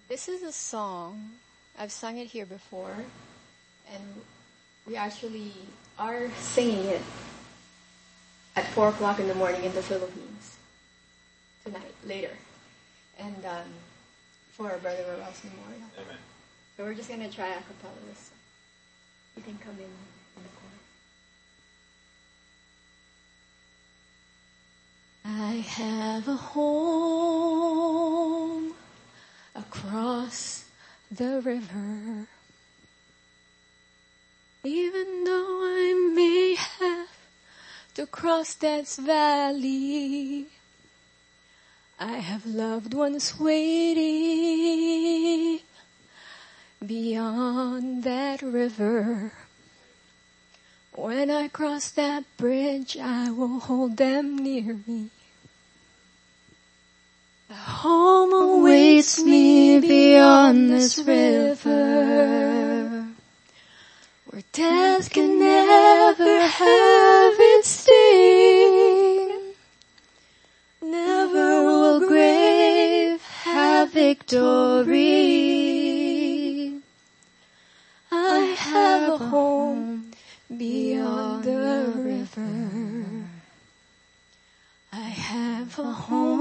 This is a song. I've sung it here before, and we actually are singing it at 4 o'clock in the morning in the Philippines tonight, later, and for our Brother Morales Memorial. Amen. So we're just going to try a cappella this song. You can come in the chorus. I have a home across the river, even though I may have to cross Death's Valley. I have loved ones waiting beyond that river. When I cross that bridge, I will hold them near me. A home awaits me beyond this river, where death can never have its sting. Never will grave have victory. I have a home beyond the river. I have a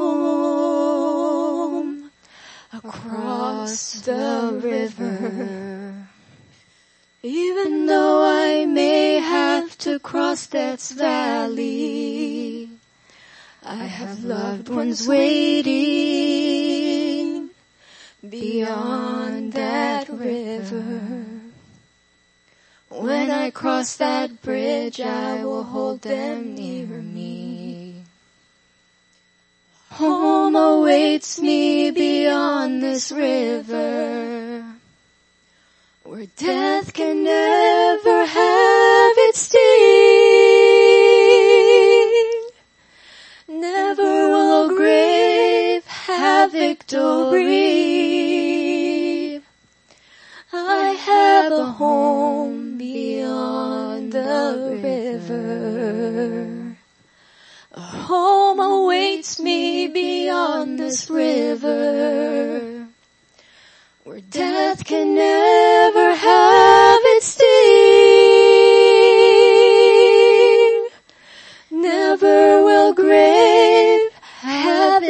home across the river. Even though I may have to cross Death's Valley, I have loved ones waiting beyond that river. When I cross that bridge, I will hold them near me. Home awaits me beyond this river, where death can never have its sting. Never will grave have victory. I have a home beyond the river. A home awaits me beyond this river, where death can never have its sting. Never will grave have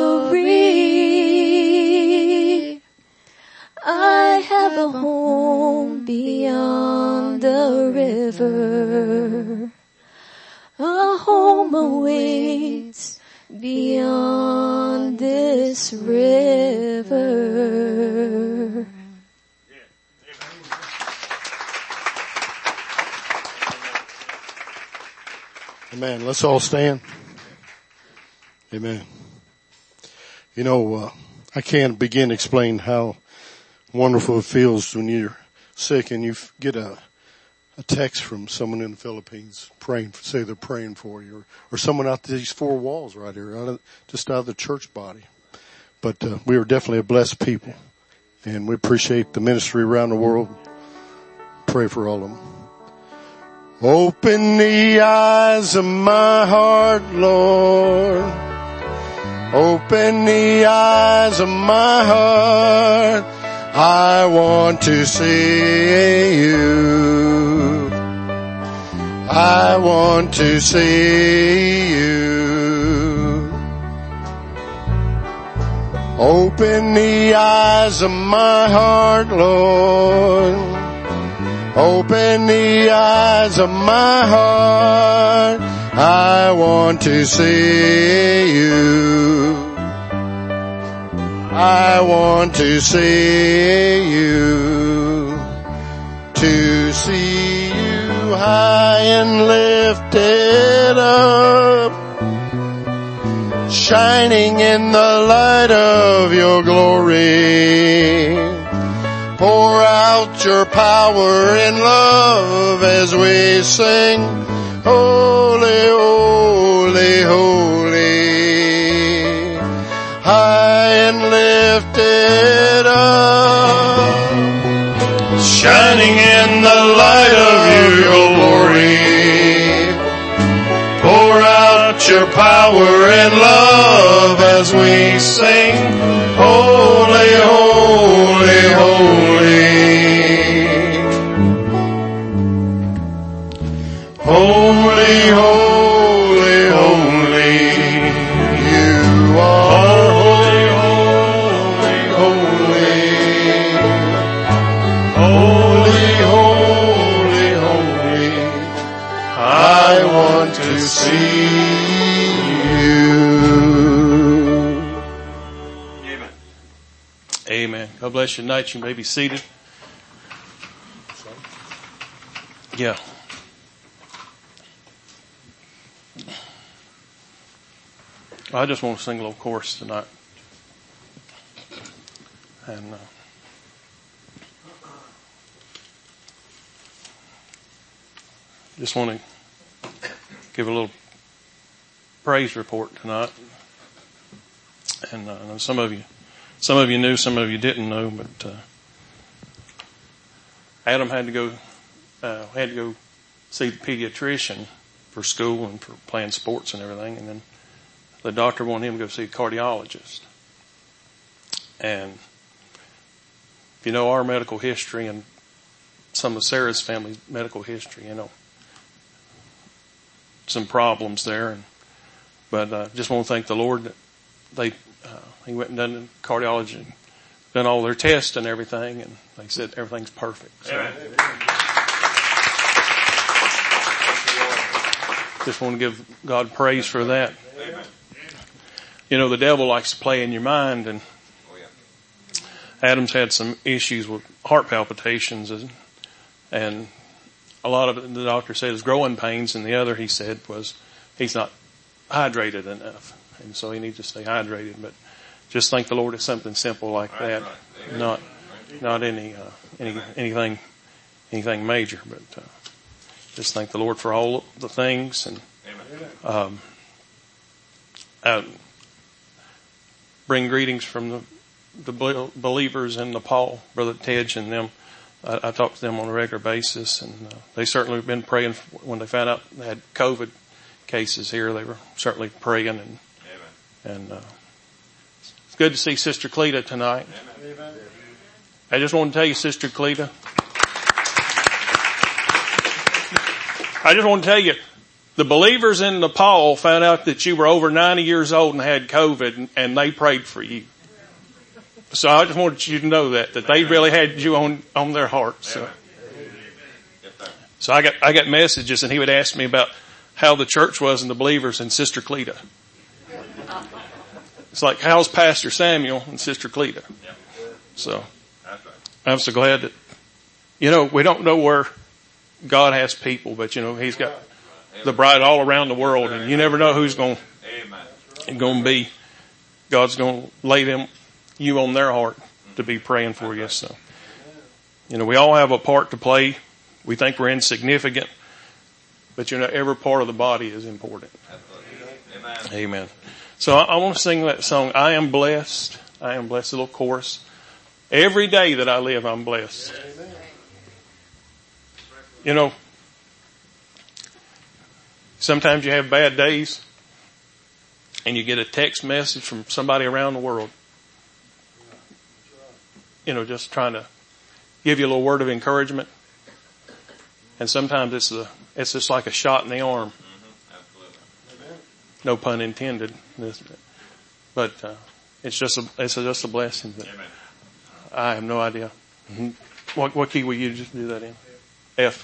victory. I have a home beyond the river. A home awaits beyond this river. Amen. Let's all stand. Amen. You know, I can't begin to explain how wonderful it feels when you're sick and you get a text from someone in the Philippines praying, say they're praying for you, or someone out these four walls right here, just out of the church body. But we are definitely a blessed people, and we appreciate the ministry around the world. Pray for all of them. Open the eyes of my heart, Lord. Open the eyes of my heart. I want to see you. I want to see you. Open the eyes of my heart, Lord. Open the eyes of my heart. I want to see you. I want to see you. To see you high and lifted up, shining in the light of your glory. Pour out your power and love as we sing, holy, holy, holy. High and lifted up, shining in the light of your glory. Pour out your power and love as we sing, holy, holy. Amen. God bless you tonight. You may be seated. Yeah. I just want to sing a little chorus tonight. And just want to give a little praise report tonight. And I know some of you knew, some of you didn't know, but Adam had to go see the pediatrician for school and for playing sports and everything, and then the doctor wanted him to go see a cardiologist. And if you know our medical history and some of Sarah's family's medical history, you know, some problems there. But just want to thank the Lord that he went and done the cardiology, done all their tests and everything, and they said everything's perfect. So, just want to give God praise for that. Amen. You know, the devil likes to play in your mind, and Adam's had some issues with heart palpitations, and a lot of it, the doctor said, is growing pains, and the other, he said, was he's not hydrated enough, and so he needs to stay hydrated. But just thank the Lord it's something simple like that, not anything major, but just thank the Lord for all the things. And bring greetings from the believers in Nepal, Brother Tej and them. I talk to them on a regular basis, and they certainly have been praying. When they found out they had COVID cases here, they were certainly praying, and it's good to see Sister Cleta tonight. Amen. I just want to tell you, Sister Cleta, I just want to tell you, the believers in Nepal found out that you were over 90 years old and had COVID, and they prayed for you. So I just wanted you to know that they really had you on their hearts. So I got messages, and he would ask me about how the church was and the believers and Sister Cleta. It's like, how's Pastor Samuel and Sister Cleta? So I'm so glad that, you know, we don't know where God has people, but you know, he's got the bride all around the world, and you never know who's going to be. God's going to lay you on their heart to be praying for you. So, you know, we all have a part to play. We think we're insignificant, but you know, every part of the body is important. Amen. So I want to sing that song, I Am Blessed. I am blessed, a little chorus. Every day that I live, I'm blessed. You know, sometimes you have bad days and you get a text message from somebody around the world, you know, just trying to give you a little word of encouragement. And sometimes it's just like a shot in the arm. No pun intended. But it's just a blessing. I have no idea. What key will you just do that in? F.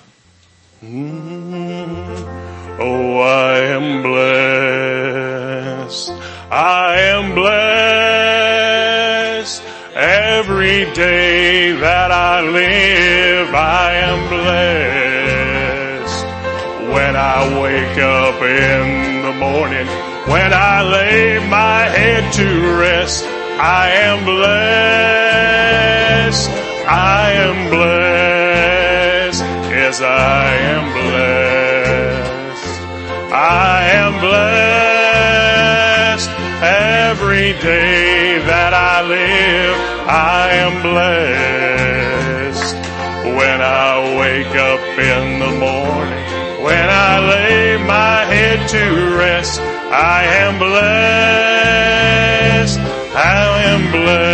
Oh, I am blessed. I am blessed. Every day that I live, I am blessed. When I wake up in the morning, when I lay my head to rest, I am blessed. I am blessed. Yes, I am blessed. I am blessed. Every day that I live, I am blessed. When I wake up in the morning, when I lay my head to rest, I am blessed. I am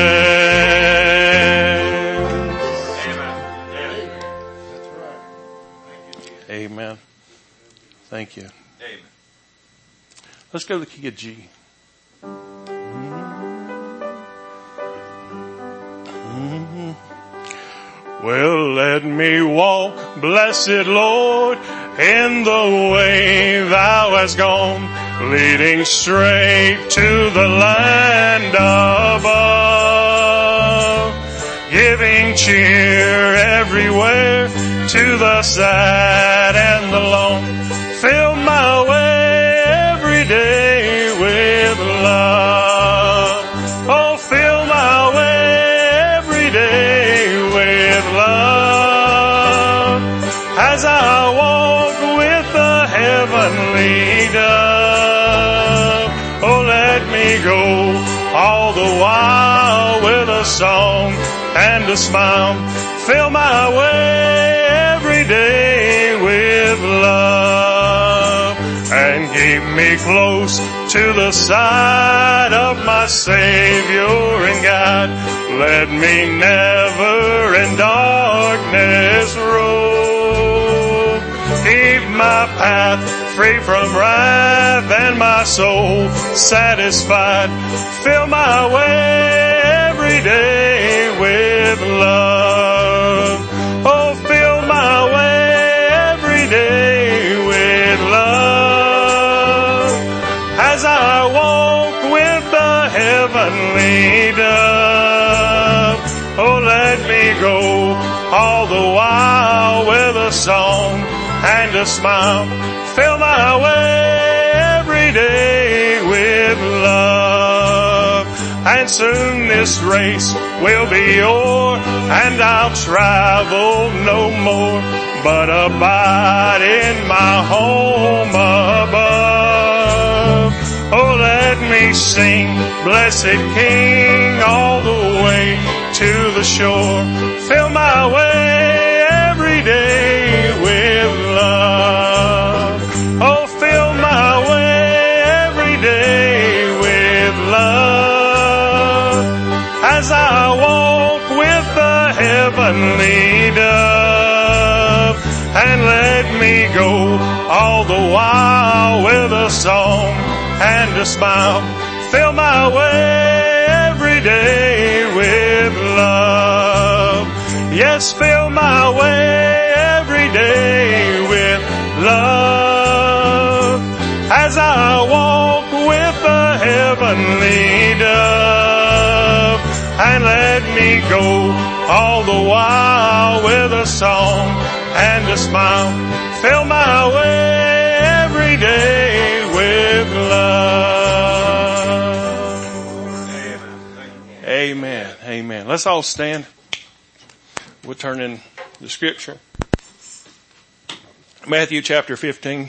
blessed. Amen. That's right. Amen. Thank you. Amen. Let's go to the key of G. Well, let me walk, blessed Lord, in the way thou hast gone, leading straight to the land above. giving cheer everywhere, to the sad and the lone. Fill my way every day with love. Oh, fill my way every day with love. As I walk with the heavenly dove. Oh, let me go all the while with a song and a smile. Fill my way every day with love. And keep me close to the side of my Savior and God. Let me never in darkness rove. Keep my path free from wrath and my soul satisfied. Fill my way every day with love. Oh, fill my way every day with love. As I walk with the heavenly dove. Oh, let me go all the while with a song and a smile. Fill my way every day with love. And soon this race will be o'er, and I'll travel no more, but abide in my home above. Oh, let me sing, blessed King, all the way to the shore. Fill my way every day with love. Oh, fill my way every day with love. As I walk with the heavenly dove. And let me go all the while with a song and a smile. Fill my way every day with love. Yes, fill my way every day with love. As I walk with the heavenly dove. And let me go all the while with a song and a smile. Fill my way every day with love. Amen. Amen. Let's all stand. We'll turn in the scripture. Matthew chapter 15.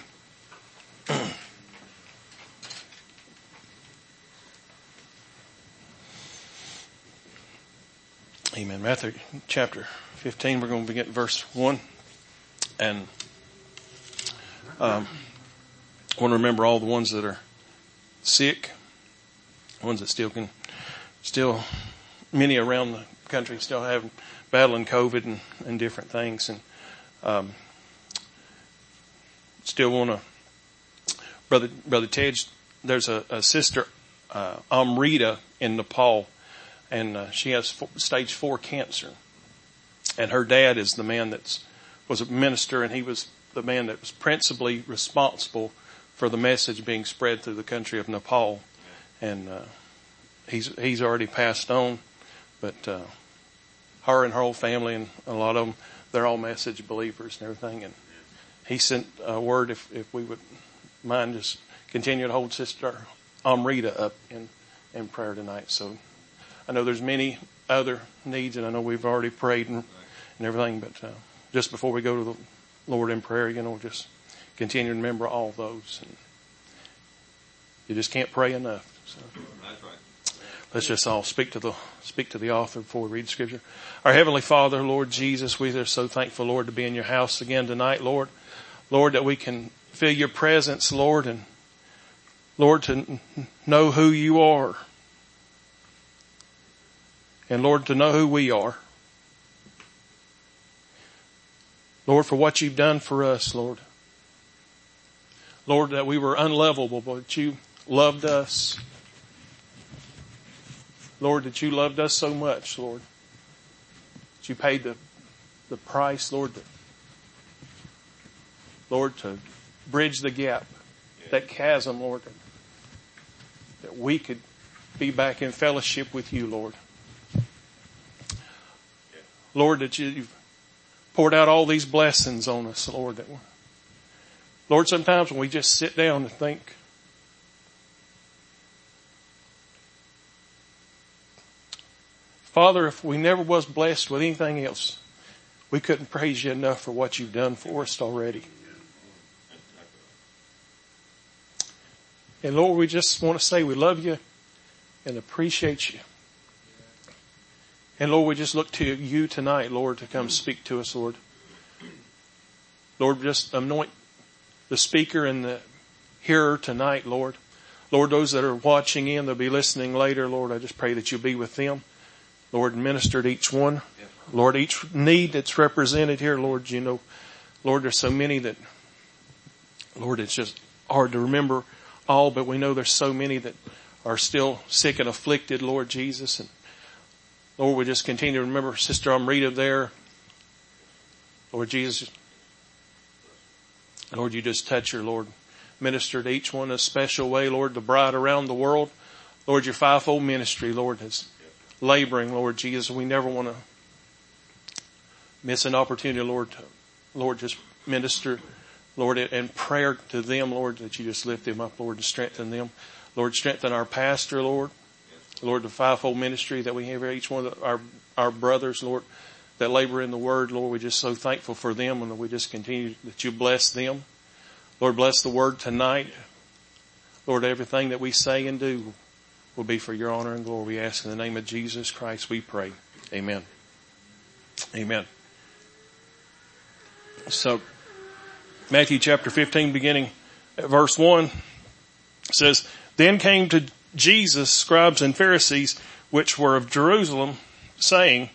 Amen. Matthew chapter 15. We're going to begin at verse 1. And I want to remember all the ones that are sick, ones that still many around the country still have battling COVID and different things. And still want to, Brother Ted, there's a sister, Amrita, in Nepal, and she has stage 4 cancer. And her dad is the man was a minister, and he was the man that was principally responsible for the message being spread through the country of Nepal. And he's already passed on, but her and her whole family and a lot of them, they're all message believers and everything. And he sent a word if we would mind just continue to hold Sister Amrita up in prayer tonight. So I know there's many other needs, and I know we've already prayed and everything, but just before we go to the Lord in prayer, just continue to remember all those. And you just can't pray enough. So that's right. Let's just all speak to the author before we read Scripture. Our Heavenly Father, Lord Jesus, we are so thankful, Lord, to be in your house again tonight, Lord. Lord, that we can feel your presence, Lord, and Lord, to know who you are. And Lord, to know who we are. Lord, for what you've done for us, Lord. Lord, that we were unlovable, but you loved us. Lord, that you loved us so much, Lord. That you paid the price, Lord. Lord, to bridge the gap, that chasm, Lord. That we could be back in fellowship with you, Lord. Lord, that you've poured out all these blessings on us, Lord. Lord, sometimes when we just sit down and think, Father, if we never was blessed with anything else, we couldn't praise you enough for what you've done for us already. And Lord, we just want to say we love you and appreciate you. And Lord, we just look to you tonight, Lord, to come speak to us, Lord. Lord, just anoint the speaker and the hearer tonight, Lord. Lord, those that are watching in, they'll be listening later, Lord, I just pray that you'll be with them. Lord, minister to each one. Lord, each need that's represented here, Lord, you know, Lord, there's so many that, Lord, it's just hard to remember all, but we know there's so many that are still sick and afflicted, Lord Jesus. And Lord, we just continue to remember Sister Amrita there. Lord Jesus, Lord, you just touch her, Lord. Minister to each one in a special way, Lord, the bride around the world. Lord, your fivefold ministry, Lord, is laboring, Lord Jesus. We never want to miss an opportunity, Lord, to, Lord, just minister, Lord, and prayer to them, Lord, that you just lift them up, Lord, and strengthen them. Lord, strengthen our pastor, Lord. Lord, the fivefold ministry that we have, each one of our brothers, Lord, that labor in the word, Lord, we're just so thankful for them, and we just continue that you bless them. Lord, bless the word tonight. Lord, everything that we say and do will be for your honor and glory. We ask in the name of Jesus Christ, we pray. Amen. Amen. So, Matthew chapter 15, beginning at verse 1, says, Then came to Jesus scribes and Pharisees, which were of Jerusalem, saying,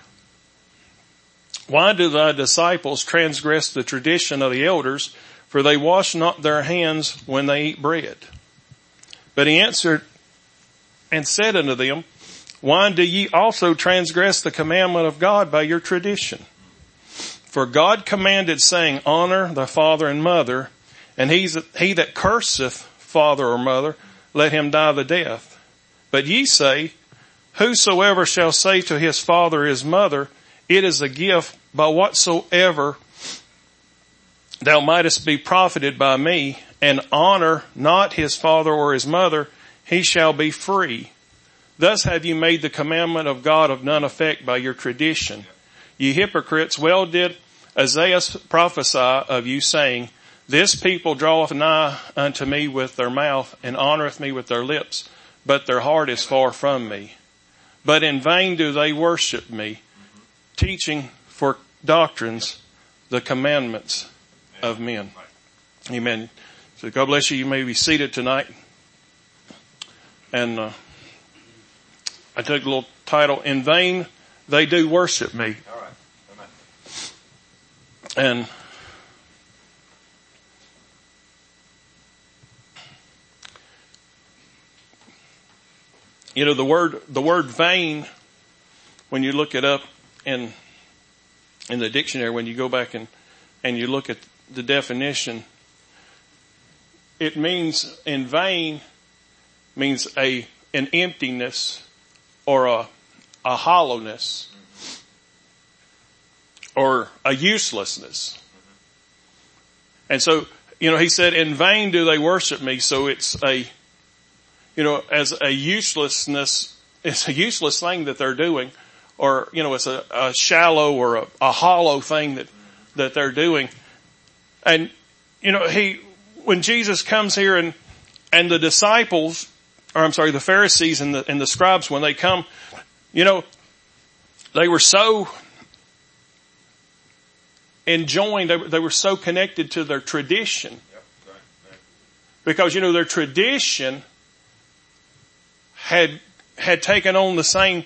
Why do thy disciples transgress the tradition of the elders? For they wash not their hands when they eat bread. But he answered and said unto them, Why do ye also transgress the commandment of God by your tradition? For God commanded, saying, Honor thy father and mother, and he that curseth father or mother, let him die the death. But ye say, Whosoever shall say to his father or his mother, It is a gift by whatsoever thou mightest be profited by me, and honor not his father or his mother, he shall be free. Thus have you made the commandment of God of none effect by your tradition. Ye hypocrites, well did Isaiah prophesy of you, saying, This people draweth nigh unto me with their mouth, and honoreth me with their lips, but their heart is far from me. But in vain do they worship me, teaching for doctrines the commandments of men. Amen. So God bless you. You may be seated tonight. And I took a little title, In Vain They Do Worship Me. All right. And you know, the word vain, when you look it up in the dictionary, when you go back and you look at the definition, it means, in vain means an emptiness or a hollowness or a uselessness. And so, you know, he said, in vain do they worship me. So it's as a uselessness, it's a useless thing that they're doing, or, you know, it's a shallow or a hollow thing that they're doing. And, you know, when Jesus comes here and the disciples, the Pharisees and the scribes, when they come, you know, they were so enjoined, they were so connected to their tradition. Because, you know, their tradition had taken on the same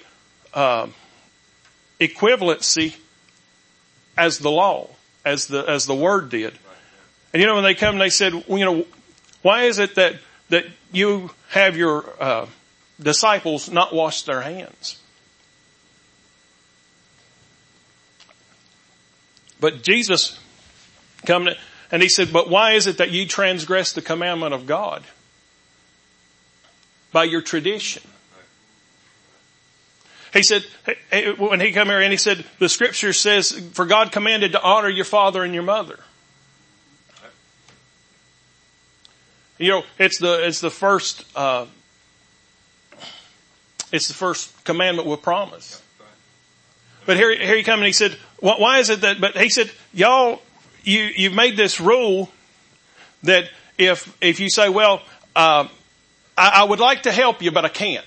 equivalency as the law, as the word did. And you know, when they come and they said, well, you know, why is it that you have your disciples not wash their hands? But Jesus come and he said, but why is it that you transgress the commandment of God by your tradition? He said, when he come here and he said, the scripture says, for God commanded to honor your father and your mother. You know, it's the first commandment with promise. But here he come and he said, why is it that, but he said, y'all, you've made this rule that if you say, well, I would like to help you, but I can't.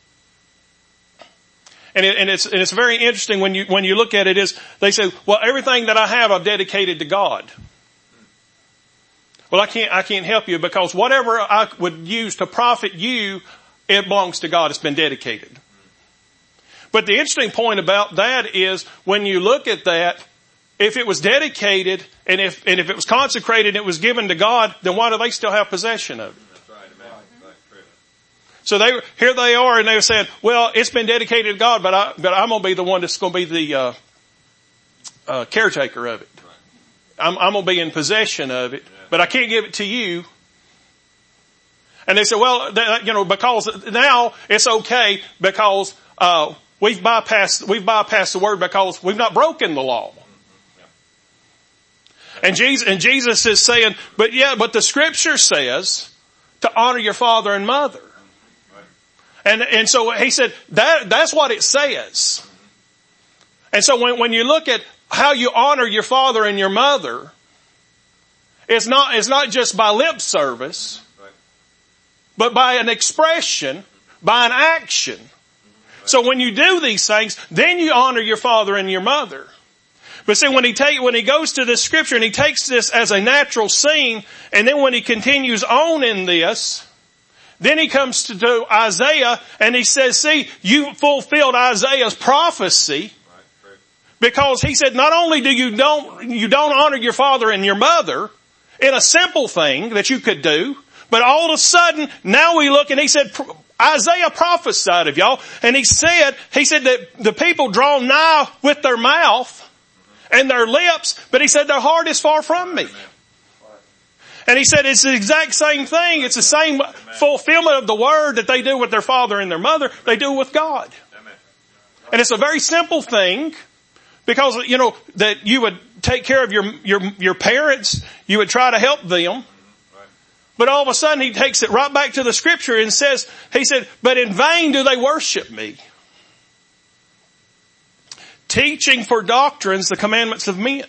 And it's very interesting when you look at it is they say, well, everything that I have I've dedicated to God. Well, I can't help you because whatever I would use to profit you, it belongs to God. It's been dedicated. But the interesting point about that is when you look at that, if it was dedicated and if it was consecrated and it was given to God, then why do they still have possession of it? So here they are and they were saying, well, it's been dedicated to God, but I'm going to be the one that's going to be the caretaker of it. I'm going to be in possession of it, but I can't give it to you. And they said, well, because now it's okay because we've bypassed the word because we've not broken the law. And Jesus is saying, but the scripture says to honor your father and mother. And so he said that's what it says. And so when you look at how you honor your father and your mother, it's not just by lip service, but by an expression, by an action. So when you do these things, then you honor your father and your mother. But see, when he goes to this scripture and he takes this as a natural scene, and then when he continues on in this, then he comes to Isaiah and he says, see, you fulfilled Isaiah's prophecy because he said, not only do you don't honor your father and your mother in a simple thing that you could do, but all of a sudden now we look and he said, Isaiah prophesied of y'all and he said that the people draw nigh with their mouth and their lips, but he said their heart is far from me. And he said it's the exact same thing. It's the same fulfillment of the word that they do with their father and their mother, they do with God. And it's a very simple thing because, that you would take care of your parents, you would try to help them. But all of a sudden he takes it right back to the scripture and says, he said, but in vain do they worship me, teaching for doctrines the commandments of men.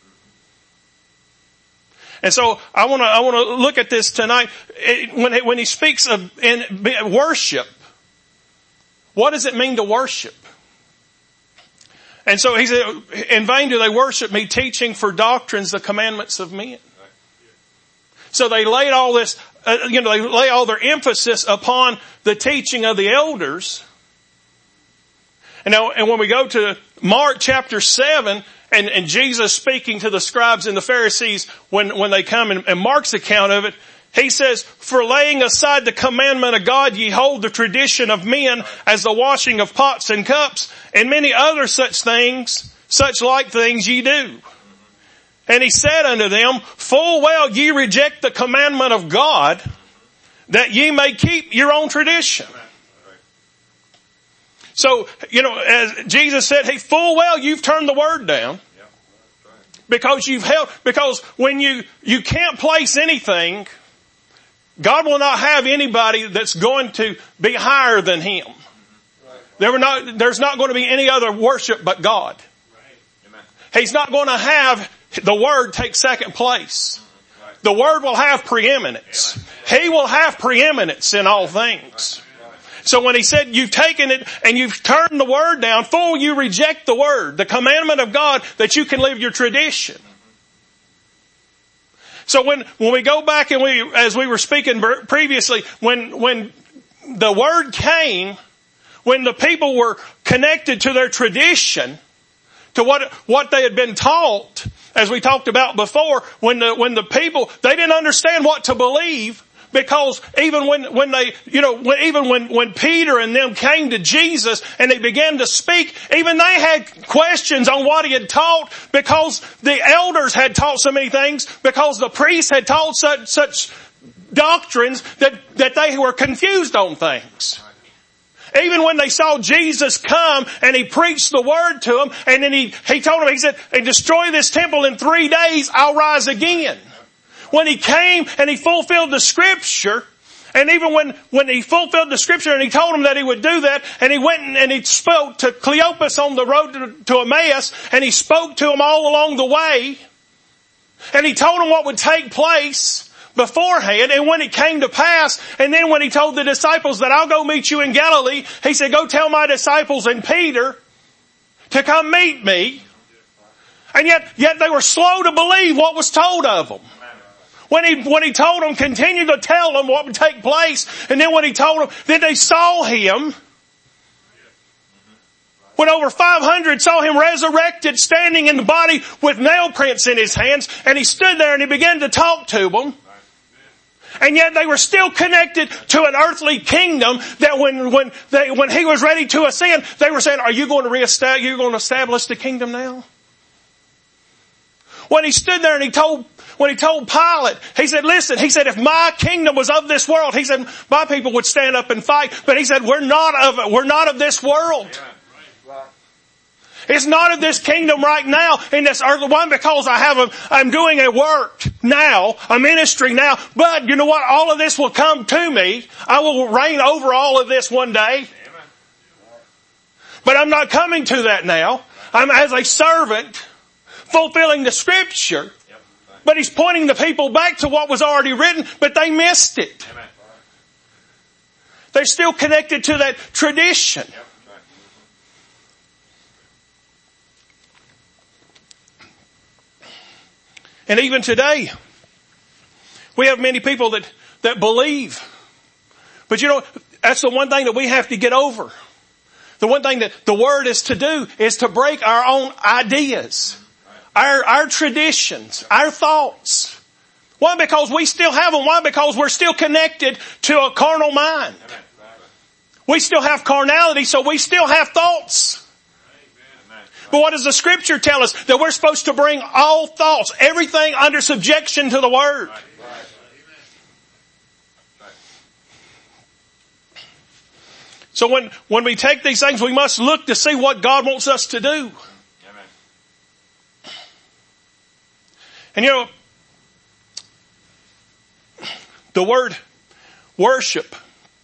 And so I want to look at this tonight. When he speaks of worship, what does it mean to worship? And so he said, in vain do they worship me, teaching for doctrines the commandments of men. So they laid all this, they lay all their emphasis upon the teaching of the elders. And when we go to Mark chapter 7, and Jesus speaking to the scribes and the Pharisees when they come and Mark's account of it, he says, for laying aside the commandment of God, ye hold the tradition of men as the washing of pots and cups and many other such like things ye do. And he said unto them, full well ye reject the commandment of God that ye may keep your own tradition. So, as Jesus said, hey, full well you've turned the word down. Because because when you can't place anything, God will not have anybody that's going to be higher than Him. There's not going to be any other worship but God. He's not going to have the Word take second place. The Word will have preeminence. He will have preeminence in all things. So when he said you've taken it and you've turned the word down, fool, you reject the word, the commandment of God that you can live your tradition. So when we go back and as we were speaking previously, when the word came, when the people were connected to their tradition, to what they had been taught, as we talked about before, when the people, they didn't understand what to believe. Because even when Peter and them came to Jesus and they began to speak, even they had questions on what he had taught because the elders had taught so many things, because the priests had taught such doctrines that they were confused on things. Even when they saw Jesus come and he preached the word to them, and then he told them, he said, destroy this temple in 3 days, I'll rise again. When he came and he fulfilled the scripture, and even when he fulfilled the scripture and he told them that he would do that, and he went and he spoke to Cleopas on the road to Emmaus, and he spoke to them all along the way, and he told them what would take place beforehand, and when it came to pass, and then when he told the disciples that I'll go meet you in Galilee, he said, go tell my disciples and Peter to come meet me. And yet they were slow to believe what was told of them. When he told them, continue to tell them what would take place, and then when he told them, then they saw him. When over 500 saw him resurrected, standing in the body with nail prints in his hands, and he stood there and he began to talk to them. And yet they were still connected to an earthly kingdom that when he was ready to ascend, they were saying, are you going to establish the kingdom now? When he stood there and when he told Pilate, he said, listen, he said, if my kingdom was of this world, he said, my people would stand up and fight. But he said, we're not of this world. It's not of this kingdom right now in this earthly one, because I'm doing a work now, a ministry now. But you know what? All of this will come to me. I will reign over all of this one day. But I'm not coming to that now. I'm as a servant fulfilling the scripture. But he's pointing the people back to what was already written, but they missed it. They're still connected to that tradition. And even today, we have many people that believe. But you know, that's the one thing that we have to get over. The one thing that the Word is to do is to break our own ideas, our traditions, our thoughts. Why? Because we still have them. Why? Because we're still connected to a carnal mind. We still have carnality, so we still have thoughts. But what does the scripture tell us? That we're supposed to bring all thoughts, everything under subjection to the Word. So when we take these things, we must look to see what God wants us to do. And you know, the word worship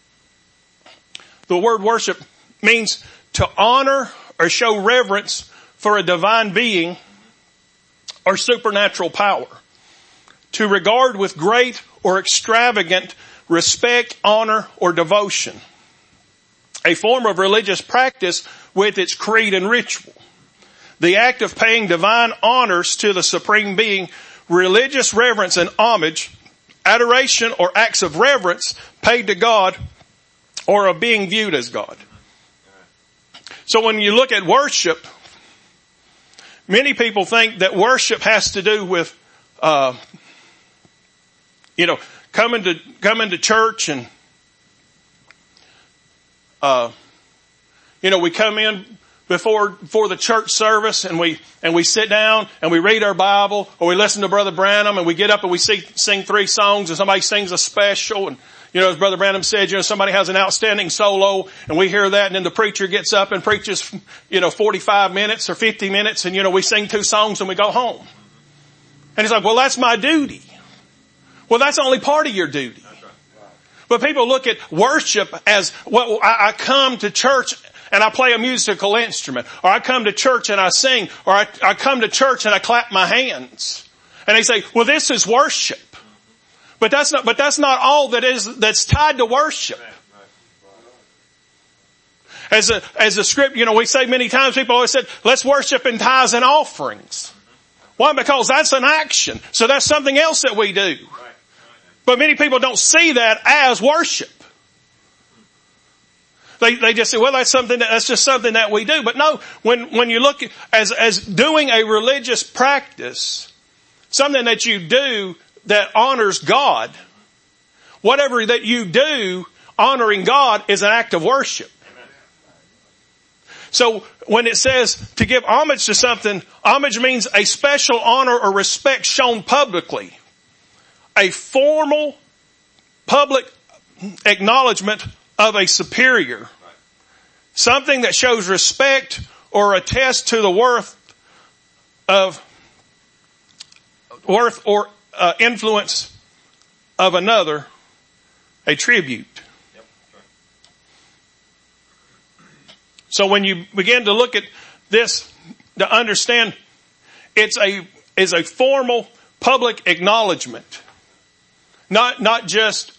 means to honor or show reverence for a divine being or supernatural power. To regard with great or extravagant respect, honor, or devotion. A form of religious practice with its creed and ritual. The act of paying divine honors to the supreme being, religious reverence and homage, adoration or acts of reverence paid to God or of being viewed as God. So when you look at worship, many people think that worship has to do with, coming to church and, we come in before the church service and we sit down and we read our Bible, or we listen to Brother Branham and we get up and we sing 3 songs and somebody sings a special, and as Brother Branham said, somebody has an outstanding solo and we hear that, and then the preacher gets up and preaches, 45 minutes or 50 minutes, and we sing 2 songs and we go home. And he's like, well, that's my duty. Well, that's only part of your duty. But people look at worship as, well, I come to church and I play a musical instrument, or I come to church and I sing, or I come to church and I clap my hands. And they say, well, this is worship. But that's not all that's tied to worship. As a script, we say many times, people always said, let's worship in tithes and offerings. Why? Because that's an action. So that's something else that we do. But many people don't see that as worship. They just say, well, that's just something that we do. But no, when you look at, as doing a religious practice, something that you do that honors God, whatever that you do honoring God is an act of worship. So when it says to give homage to something, homage means a special honor or respect shown publicly. A formal public acknowledgement of a superior. something that shows respect or attests to the worth or influence of another, a tribute. So when you begin to look at this, to understand it's a formal public acknowledgement. Not just,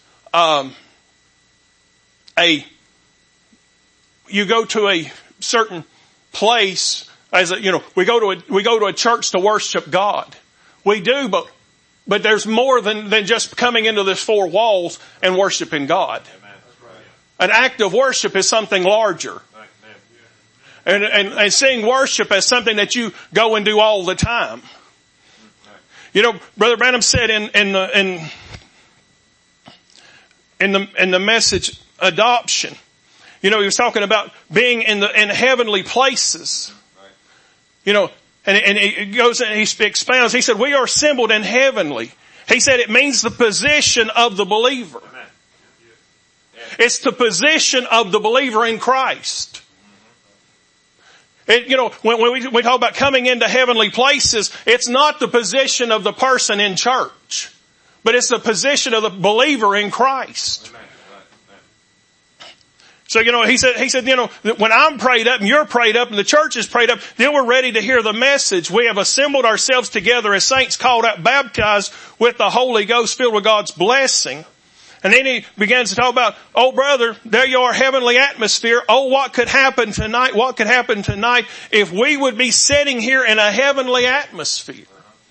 you go to a certain place we go to a church to worship God. We do, but there's more than just coming into this four walls and worshiping God. An act of worship is something larger. And seeing worship as something that you go and do all the time. Brother Branham said in the message adoption, he was talking about being in heavenly places. And he goes and he expounds. He said, we are assembled in heavenly. He said it means the position of the believer. It's the position of the believer in Christ. When we talk about coming into heavenly places, it's not the position of the person in church, but it's the position of the believer in Christ. So, he said, when I'm prayed up and you're prayed up and the church is prayed up, then we're ready to hear the message. We have assembled ourselves together as saints called out, baptized with the Holy Ghost, filled with God's blessing. And then he begins to talk about, oh brother, there you are, heavenly atmosphere. Oh, what could happen tonight? What could happen tonight if we would be sitting here in a heavenly atmosphere?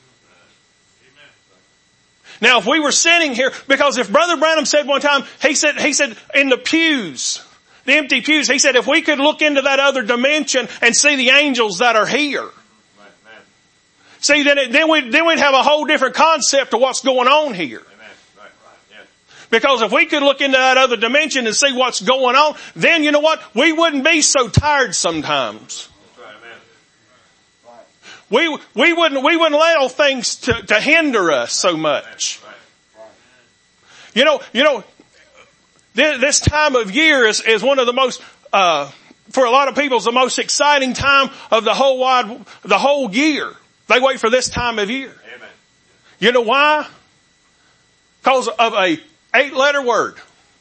Now, if we were sitting here, because if Brother Branham said one time, he said in the pews, the empty pews, he said if we could look into that other dimension and see the angels that are here. See, then we'd have a whole different concept of what's going on here. Because if we could look into that other dimension and see what's going on, then you know what? We wouldn't be so tired sometimes. We wouldn't allow things to hinder us so much. This time of year is one of the most, for a lot of people, it's the most exciting time of the whole year. They wait for this time of year. Amen. You know why? Because of a 8-letter word.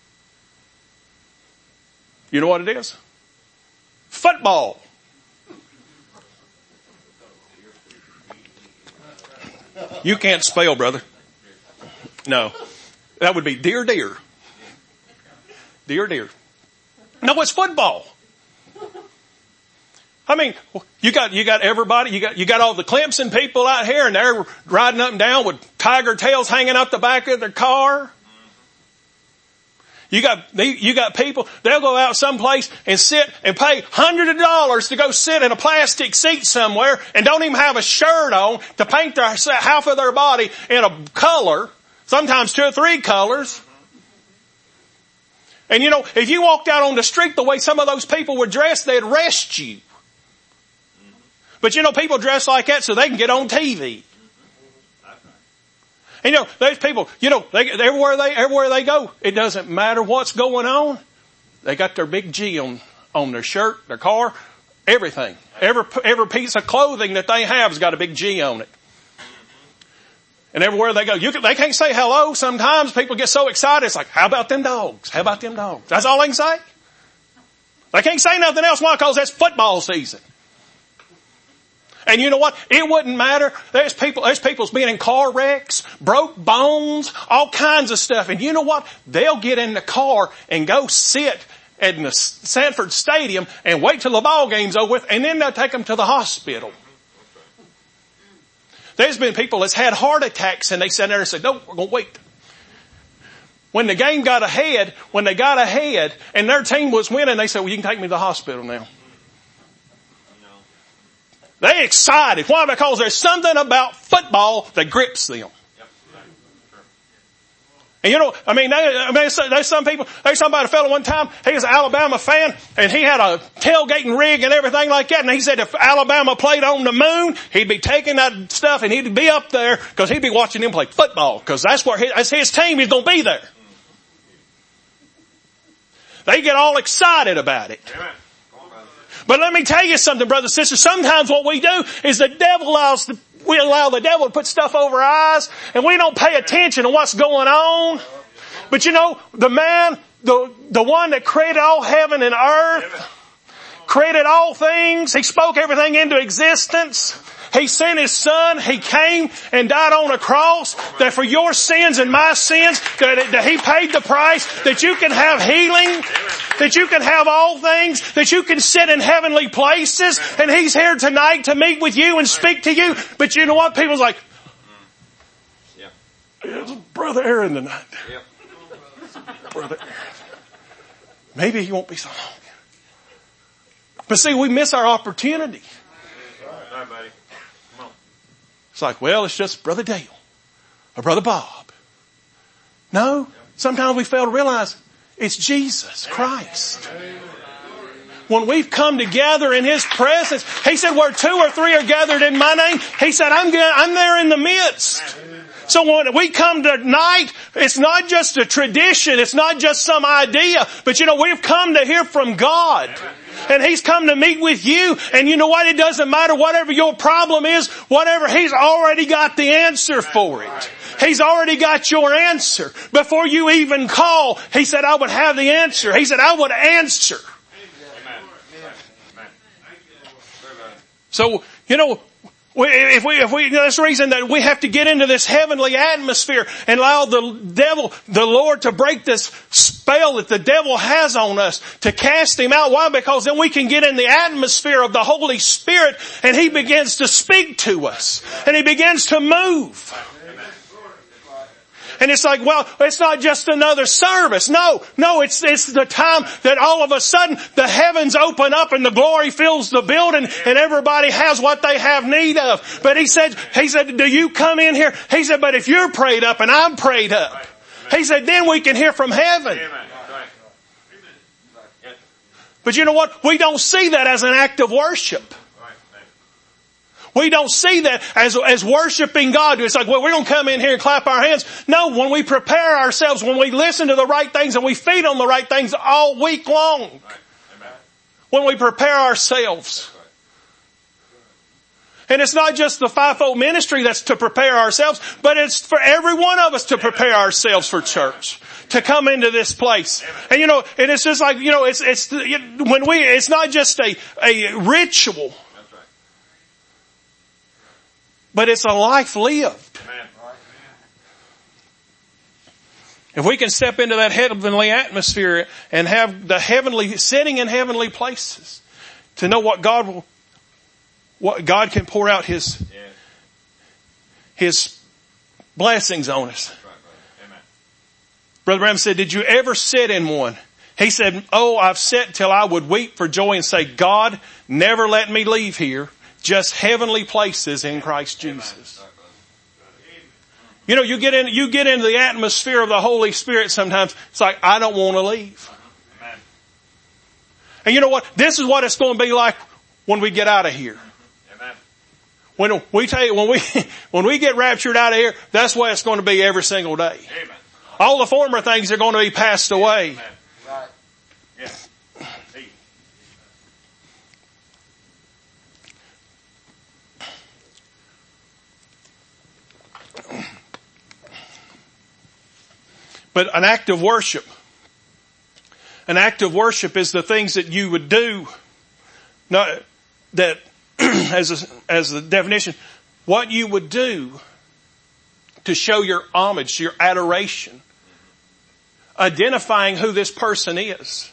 You know what it is? Football. You can't spell, brother. No. That would be dear, dear. Dear, dear. No, it's football. I mean, you got everybody, you got all the Clemson people out here and they're riding up and down with tiger tails hanging out the back of their car. You got people, they'll go out someplace and sit and pay hundreds of dollars to go sit in a plastic seat somewhere and don't even have a shirt on to paint half of their body in a color, sometimes 2 or 3 colors. And if you walked out on the street the way some of those people were dressed, they'd arrest you. But people dress like that so they can get on TV. And those people, everywhere they go, it doesn't matter what's going on. They got their big G on their shirt, their car, everything. Every piece of clothing that they have has got a big G on it. And everywhere they go, they can't say hello. Sometimes people get so excited, it's like, how about them dogs? How about them dogs? That's all they can say. They can't say nothing else. Why? Because it's football season. And you know what? It wouldn't matter. There's people's been in car wrecks, broke bones, all kinds of stuff. And you know what? They'll get in the car and go sit in the Sanford Stadium and wait till the ball game's over with, and then they'll take them to the hospital. There's been people that's had heart attacks and they sat there and said, no, we're going to wait. When the game got ahead, and their team was winning, they said, well, you can take me to the hospital now. They're excited. Why? Because there's something about football that grips them. And there's some people, there's somebody, a fellow one time, he was an Alabama fan, and he had a tailgating rig and everything like that, and he said if Alabama played on the moon, he'd be taking that stuff and he'd be up there, because he'd be watching them play football, because that's his team, he's gonna be there. They get all excited about it. But let me tell you something, brothers and sisters. Sometimes what we do is we allow the devil to put stuff over our eyes, and we don't pay attention to what's going on. But you know, the man, the one that created all heaven and earth, created all things, He spoke everything into existence. He sent His Son. He came and died on a cross that for your sins and my sins, that He paid the price, that you can have healing, that you can have all things, that you can sit in heavenly places. And He's here tonight to meet with you and speak to you. But you know what? People's like, it's Brother Aaron tonight. Brother Aaron. Maybe he won't be so long. But see, we miss our opportunity. All right, buddy. It's like, well, it's just Brother Dale or Brother Bob. No, sometimes we fail to realize it's Jesus Christ. When we've come together in His presence, He said, where 2 or 3 are gathered in my name, He said, I'm there in the midst. So when we come tonight, it's not just a tradition, it's not just some idea, but you know, we've come to hear from God. And He's come to meet with you. And you know what? It doesn't matter whatever your problem is, whatever, He's already got the answer for it. He's already got your answer. Before you even call, He said, I would have the answer. He said, I would answer. So, you know, that's the reason that we have to get into this heavenly atmosphere and allow the Lord to break this spell that the devil has on us, to cast him out. Why? Because then we can get in the atmosphere of the Holy Spirit and He begins to speak to us and He begins to move. And it's like, well, it's not just another service. No, it's the time that all of a sudden the heavens open up and the glory fills the building and everybody has what they have need of. But He said, do you come in here? He said, but if you're prayed up and I'm prayed up, He said, then we can hear from heaven. But you know what? We don't see that as an act of worship. We don't see that as worshiping God. It's like, well, we're going to come in here and clap our hands. No, when we prepare ourselves, when we listen to the right things and we feed on the right things all week long. When we prepare ourselves. And it's not just the fivefold ministry that's to prepare ourselves, but it's for every one of us to prepare ourselves for church. To come into this place. And you know, and it's just like, you know, it's not just a ritual. But it's a life lived. If we can step into that heavenly atmosphere and have the heavenly, sitting in heavenly places, to know what God can pour out His blessings on us. Brother Branham said, did you ever sit in one? He said, oh, I've sat till I would weep for joy and say, God, never let me leave here. Just heavenly places in Christ Jesus. You know, you get into the atmosphere of the Holy Spirit sometimes. It's like, I don't want to leave. And you know what? This is what it's going to be like when we get out of here. When we get raptured out of here, that's what it's going to be every single day. All the former things are going to be passed away. But an act of worship is the things that you would do. Not that, as the definition, what you would do to show your homage, your adoration, identifying who this person is.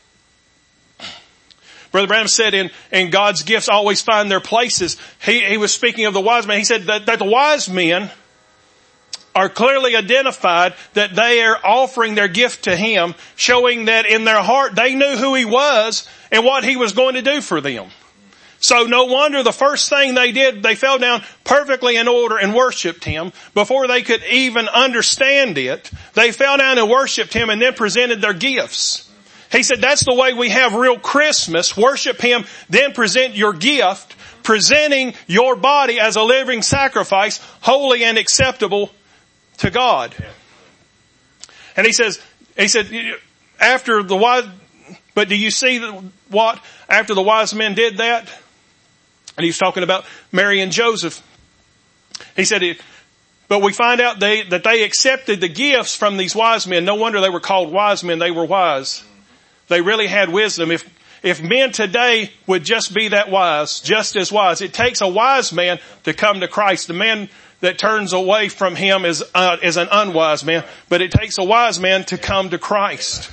Brother Branham said in God's gifts always find their places. He was speaking of the wise men. He said that the wise men are clearly identified that they are offering their gift to Him, showing that in their heart they knew who He was and what He was going to do for them. So no wonder the first thing they did, they fell down perfectly in order and worshiped Him. Before they could even understand it, they fell down and worshiped Him and then presented their gifts. He said that's the way we have real Christmas. Worship Him, then present your gift, presenting your body as a living sacrifice, holy and acceptable to God. And he said, after the wise, But do you see what, after the wise men did that? And he's talking about Mary and Joseph. He said, but we find out that they accepted the gifts from these wise men. No wonder they were called wise men. They were wise. They really had wisdom. If men today would just be that wise, just as wise, it takes a wise man to come to Christ. The man that turns away from him is an unwise man, but it takes a wise man to come to Christ.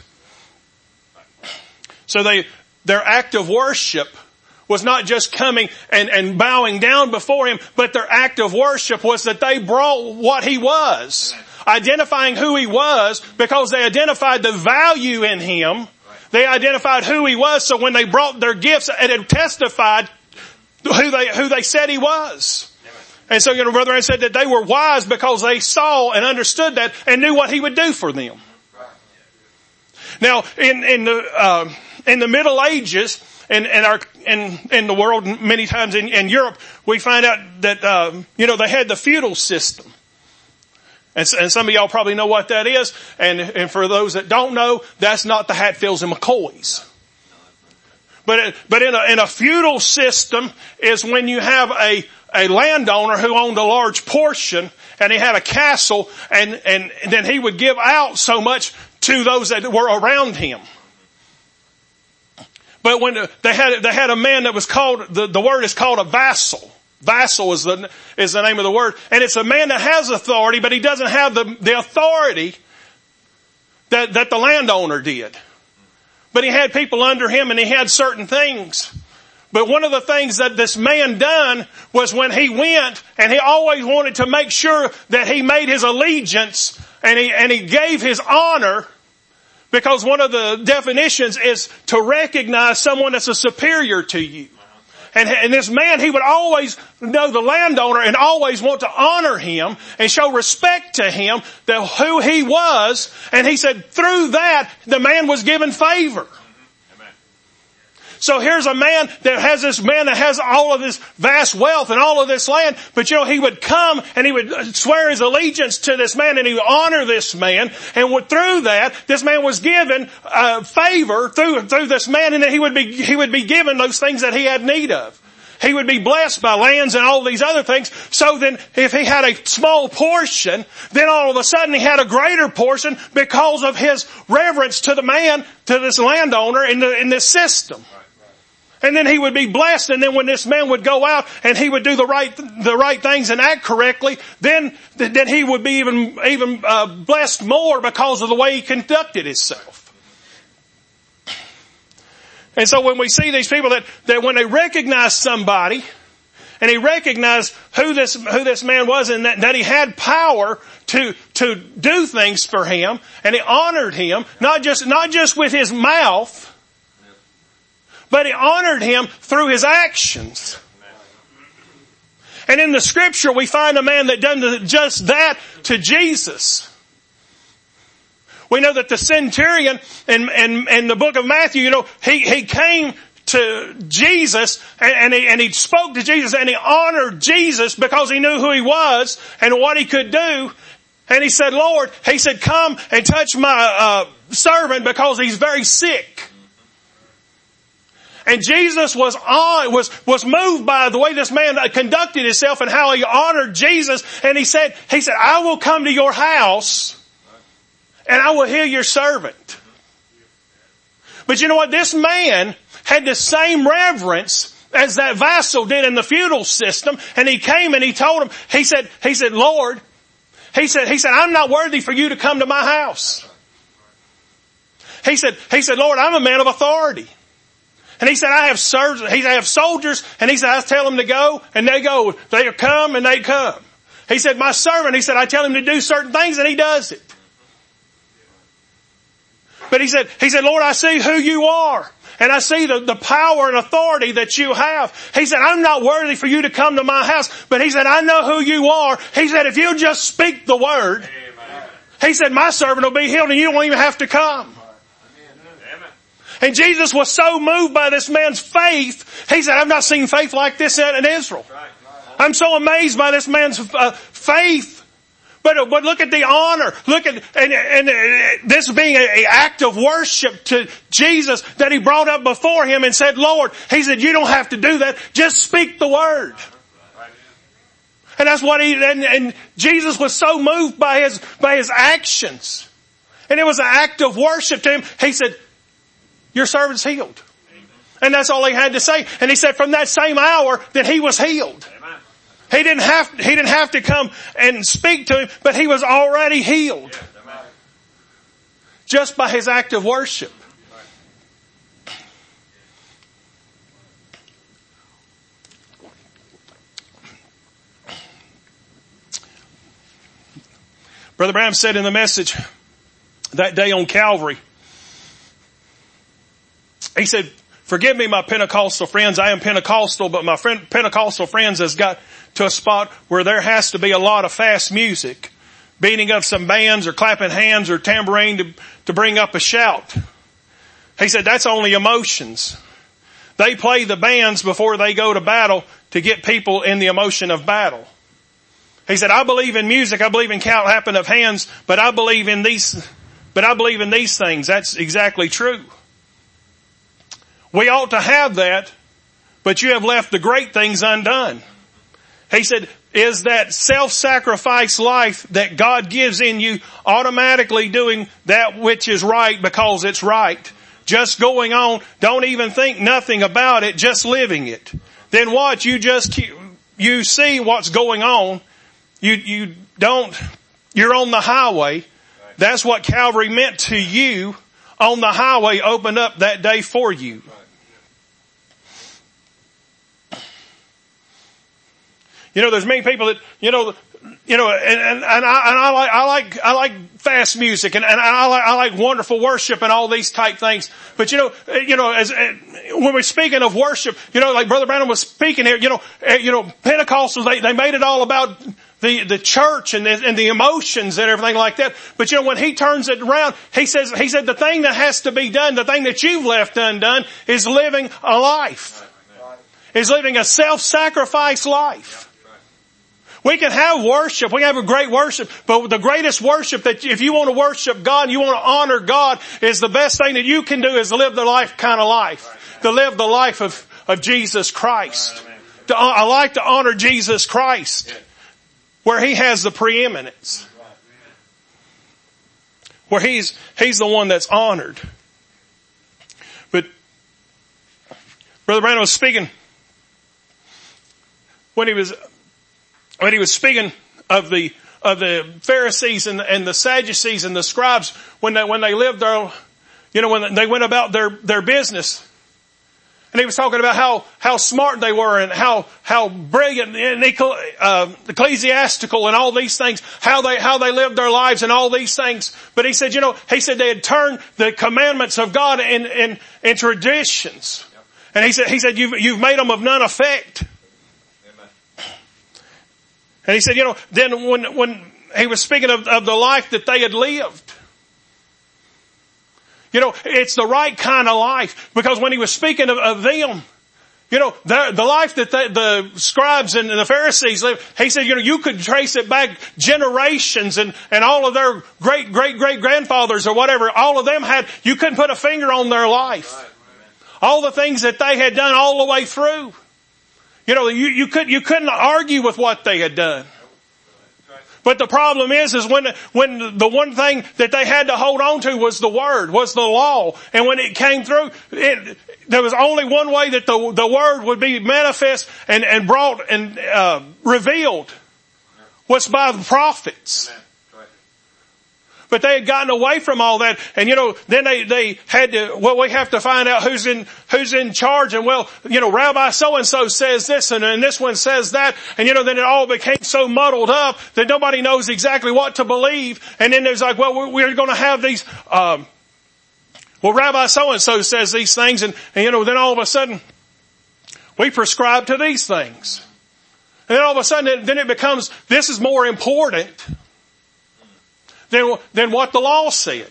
So their act of worship was not just coming and bowing down before him, but their act of worship was that they brought what he was, identifying who he was, because they identified the value in him. They identified who he was, so when they brought their gifts, it had testified who they said he was. And so, Brother Aaron said that they were wise because they saw and understood that and knew what he would do for them. Now, in the Middle Ages, in the world, many times in Europe, we find out that, they had the feudal system. And some of y'all probably know what that is. And for those that don't know, that's not the Hatfields and McCoys. But in a feudal system is when you have a landowner who owned a large portion and he had a castle and then he would give out so much to those that were around him. But when they had a man that was called, the word is called a vassal. Vassal is the name of the word. And it's a man that has authority, but he doesn't have the authority that the landowner did. But he had people under him and he had certain things. But one of the things that this man done was when he went, and he always wanted to make sure that he made his allegiance and he gave his honor, because one of the definitions is to recognize someone that's a superior to you. And this man, he would always know the landowner and always want to honor him and show respect to him, that who he was. And he said through that, the man was given favor. So here's a man that has all of this vast wealth and all of this land, but he would come and he would swear his allegiance to this man and he would honor this man, and through that, this man was given favor through this man, and then he would be given those things that he had need of. He would be blessed by lands and all these other things. So then if he had a small portion, then all of a sudden he had a greater portion because of his reverence to the man, to this landowner in this system. And then he would be blessed, and then when this man would go out and he would do the right things and act correctly, then he would be even blessed more because of the way he conducted himself. And so when we see these people that when they recognize somebody, and he recognized who this man was, and that he had power to do things for him, and he honored him, not just with his mouth, but he honored him through his actions. And in the scripture, we find a man that done just that to Jesus. We know that the centurion in the book of Matthew, he came to Jesus and he spoke to Jesus and he honored Jesus because he knew who he was and what he could do. And he said, Lord, come and touch my servant because he's very sick. And Jesus was moved by the way this man conducted himself and how he honored Jesus. And he said, I will come to your house and I will heal your servant. But you know what? This man had the same reverence as that vassal did in the feudal system. And he came and he told him, he said, Lord, he said, I'm not worthy for you to come to my house. He said, Lord, I'm a man of authority. And he said, I have soldiers, and he said, I tell them to go, and they go. They come, and they come. He said, my servant, I tell him to do certain things, and he does it. But he said, Lord, I see who you are, and I see the power and authority that you have. He said, I'm not worthy for you to come to my house, but he said, I know who you are. He said, if you just speak the word, amen. He said, my servant will be healed, and you won't even have to come. And Jesus was so moved by this man's faith, he said, I've not seen faith like this in Israel. I'm so amazed by this man's faith But look at the honor. Look at, and this being an act of worship to Jesus that he brought up before him and said, Lord, he said, you don't have to do that. Just speak the word. And that's what and Jesus was so moved by his actions. And it was an act of worship to him. He said, your servant's healed. And that's all he had to say. And he said from that same hour that he was healed. He didn't have to come and speak to him, but he was already healed. Just by his act of worship. Brother Branham said in the message that day on Calvary, he said, forgive me, my Pentecostal friends. I am Pentecostal, but my Pentecostal friends has got to a spot where there has to be a lot of fast music, beating of some bands or clapping hands or tambourine to bring up a shout. He said that's only emotions. They play the bands before they go to battle to get people in the emotion of battle. He said, I believe in music, I believe in clapping of hands, but I believe in these things. That's exactly true. We ought to have that, but you have left the great things undone. He said, is that self-sacrifice life that God gives in you automatically doing that which is right because it's right? Just going on, don't even think nothing about it, just living it. Then what? You see what's going on. You're on the highway. That's what Calvary meant to you. On the highway opened up that day for you. You know, there's many people that, and I like fast music and I like wonderful worship and all these type things. But when we're speaking of worship, like Brother Branham was speaking here, Pentecostals, they made it all about the church and the emotions and everything like that. But when he turns it around, he said the thing that has to be done, the thing that you've left undone is living a life. Is living a self-sacrifice life. We can have worship. We can have a great worship. But the greatest worship that if you want to worship God and you want to honor God is the best thing that you can do is live the life kind of life. To live the life of Jesus Christ. I like to honor Jesus Christ. Where he has the preeminence. Where he's the one that's honored. But Brother Branham was speaking when he was speaking of the Pharisees and the Sadducees and the scribes when they lived their, when they went about their business. And he was talking about how smart they were and how brilliant and ecclesiastical and all these things, how they lived their lives and all these things. But he said, they had turned the commandments of God in traditions. And he said, you've made them of none effect. And he said, then when he was speaking of the life that they had lived, it's the right kind of life. Because when he was speaking of them, the life that the scribes and the Pharisees lived, he said, you could trace it back generations and all of their great grandfathers or whatever, all of them you couldn't put a finger on their life. All the things that they had done all the way through. You couldn't argue with what they had done. But the problem is when the one thing that they had to hold on to was the word, was the law. And when it came through, there was only one way that the word would be manifest and brought and revealed was by the prophets. But they had gotten away from all that. And then they had to, we have to find out who's in charge. And Rabbi so-and-so says this and this one says that. And then it all became so muddled up that nobody knows exactly what to believe. And then there's like, we're going to have these, Rabbi so-and-so says these things. And then all of a sudden we prescribe to these things. And then all of a sudden then it becomes, this is more important than what the law said.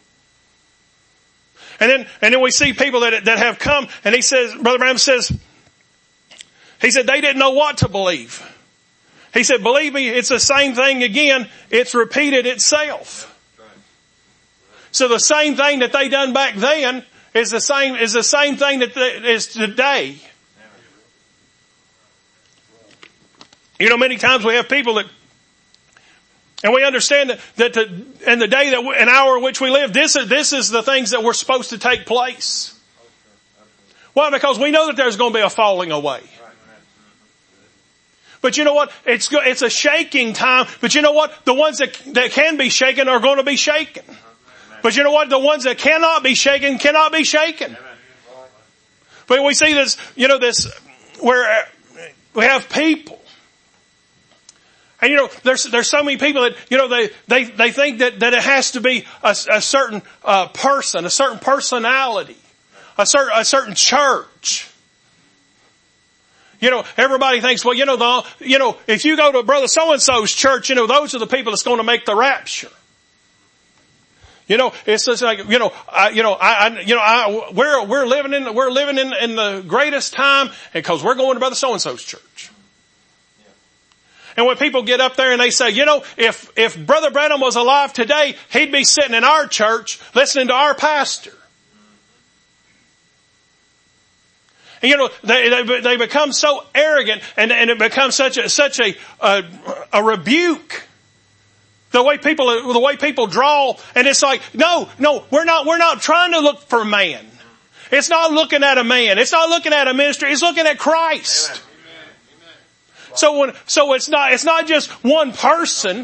And then we see people that have come and he says, Brother Branham says, he said they didn't know what to believe. He said, believe me, it's the same thing again. It's repeated itself. So the same thing that they done back then is the same thing that is today. You know, many times we have people that, and we understand that in the day an hour in which we live, this is the things that were supposed to take place. Why? Because we know that there's going to be a falling away. But you know what? It's a shaking time. But you know what? The ones that can be shaken are going to be shaken. But you know what? The ones that cannot be shaken cannot be shaken. But we see this, where we have people. And there's so many people that, they think that it has to be a certain person, a certain personality, a certain church. Everybody thinks, well, if you go to brother so-and-so's church, those are the people that's going to make the rapture. It's just like, we're living in the greatest time because we're going to brother so-and-so's church. And when people get up there and they say, if Brother Branham was alive today, he'd be sitting in our church listening to our pastor. And they become so arrogant and it becomes such a rebuke. The way people draw, and it's like, no, we're not trying to look for man. It's not looking at a man. It's not looking at a ministry. It's looking at Christ. Amen. So it's not just one person,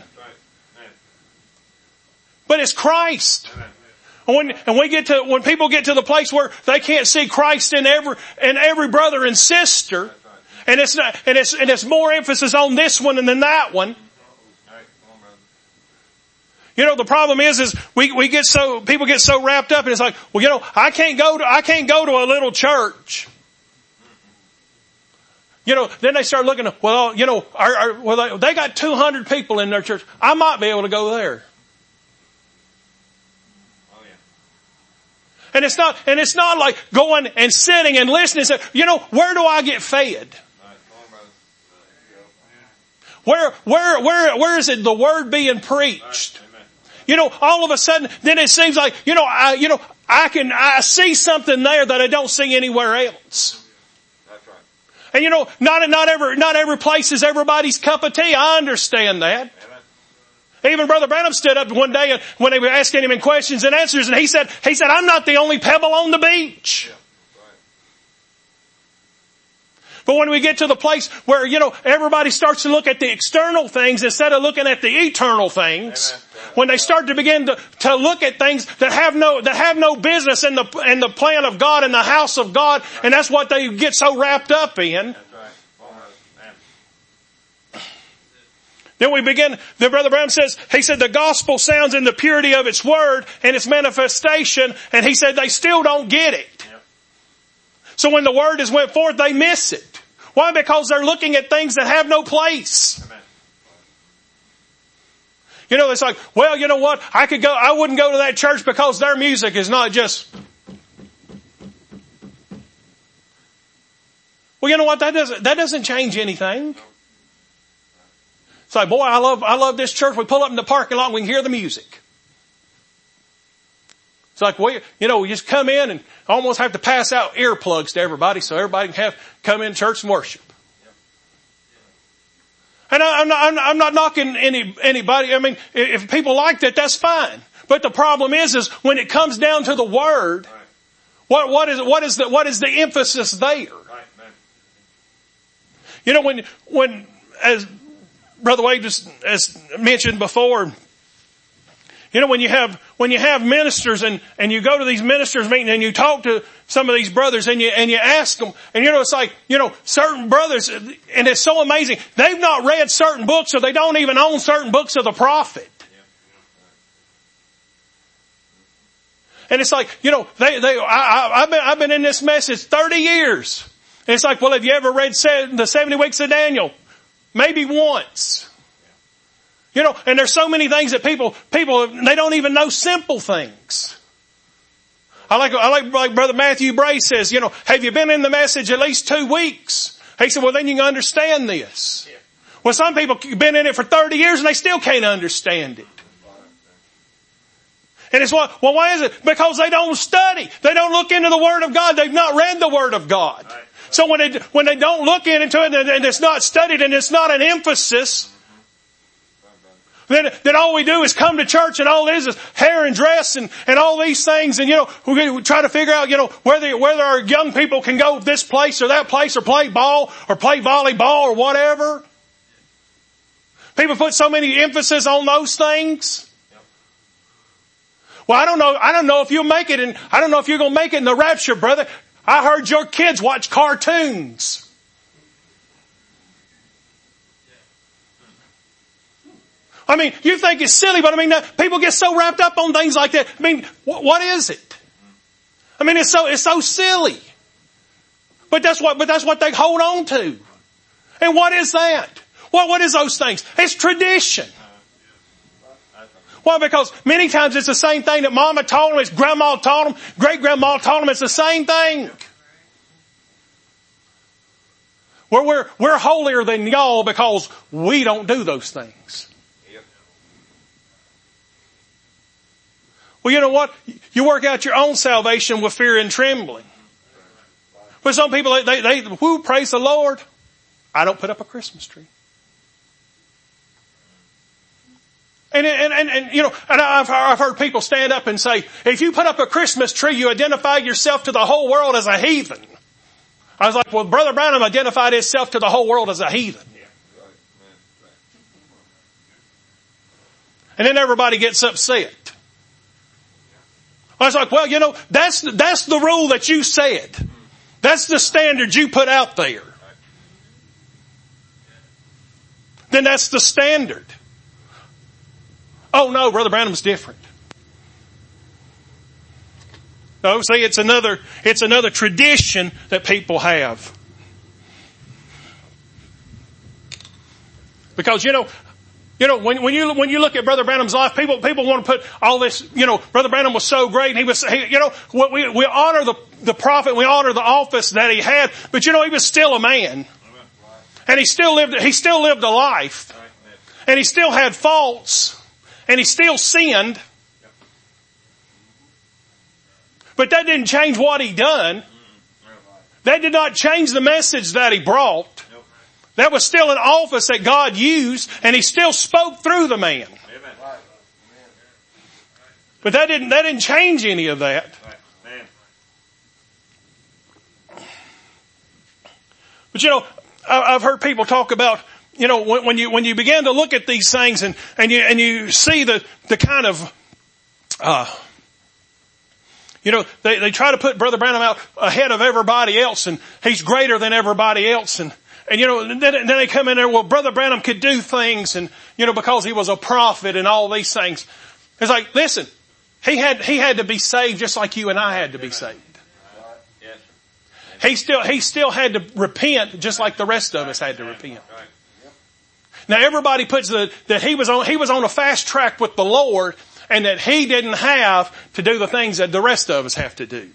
but it's Christ. When people get to the place where they can't see Christ in every brother and sister, and it's more emphasis on this one than that one. The problem is people get so wrapped up, and it's like, well, I can't go to a little church. Then they start looking, well, they got 200 people in their church. I might be able to go there. Oh, yeah. And it's not like going and sitting and listening and saying, where do I get fed? Where is it the word being preached? All of a sudden, then it seems like, I see something there that I don't see anywhere else. And not every place is everybody's cup of tea. I understand that. Even Brother Branham stood up one day when they were asking him questions and answers, and he said, I'm not the only pebble on the beach. But when we get to the place where, everybody starts to look at the external things instead of looking at the eternal things, when they start to begin to look at things that have no business in the plan of God, in the house of God, and that's what they get so wrapped up in. Then then Brother Branham says, he said the gospel sounds in the purity of its word and its manifestation, and he said they still don't get it. So when the word is went forth, they miss it. Why? Because they're looking at things that have no place. It's like, well, you know what? I wouldn't go to that church because their music is not just. Well, you know what? That doesn't change anything. It's like, boy, I love this church. We pull up in the parking lot and we can hear the music. It's like, well, we just come in and almost have to pass out earplugs to everybody so everybody can come in church and worship. And I'm not knocking anybody. I mean, if people like that, that's fine. But the problem is when it comes down to the word, what is the emphasis there? When as Brother Wade just as mentioned before, when you have ministers and you go to these ministers meetings and you talk to some of these brothers and you ask them, and it's like, certain brothers, and it's so amazing, they've not read certain books or they don't even own certain books of the prophet. And it's like, I've been in this message 30 years. And it's like, well, have you ever read the 70 weeks of Daniel? Maybe once. And there's so many things that people, they don't even know simple things. I like Brother Matthew Bray says, have you been in the message at least 2 weeks? He said, well, then you can understand this. Well, some people have been in it for 30 years and they still can't understand it. And it's well, why is it? Because they don't study. They don't look into the Word of God. They've not read the Word of God. So when they don't look into it and it's not studied and it's not an emphasis, then all we do is come to church and all it is hair and dress and all these things. And, we try to figure out, whether our young people can go this place or that place or play ball or play volleyball or whatever. People put so many emphasis on those things. Well, I don't know if you'll make it, and I don't know if you're going to make it in the rapture, brother. I heard your kids watch cartoons. I mean, you think it's silly, but people get so wrapped up on things like that. What is it? It's so silly. But that's what they hold on to. And what is that? What is those things? It's tradition. Why? Because many times it's the same thing that Mama taught them, it's Grandma taught them, great-grandma taught them, it's the same thing. We're holier than y'all because we don't do those things. Well, you know what? You work out your own salvation with fear and trembling. But some people, they praise the Lord. I don't put up a Christmas tree. And I've heard people stand up and say, if you put up a Christmas tree, you identify yourself to the whole world as a heathen. I was like, well, Brother Branham identified himself to the whole world as a heathen. And then everybody gets upset. I was like, well, that's the rule that you said. That's the standard you put out there. Then that's the standard. Oh no, Brother Branham's different. No, see, it's another tradition that people have. Because when you look at Brother Branham's life, people want to put all this. Brother Branham was so great. We honor the prophet, we honor the office that he had, but he was still a man, and he still lived a life, and he still had faults. And he still sinned. But that didn't change what he done. That did not change the message that he brought. That was still an office that God used, and he still spoke through the man. But that didn't change any of that. But I've heard people talk about, when you begin to look at these things and you see the kind of, they try to put Brother Branham out ahead of everybody else, and he's greater than everybody else. And then they come in there, well, Brother Branham could do things, and, because he was a prophet and all these things. It's like, listen, he had to be saved just like you and I had to be saved. He still had to repent just like the rest of us had to repent. Now everybody puts that he was on a fast track with the Lord, and that he didn't have to do the things that the rest of us have to do.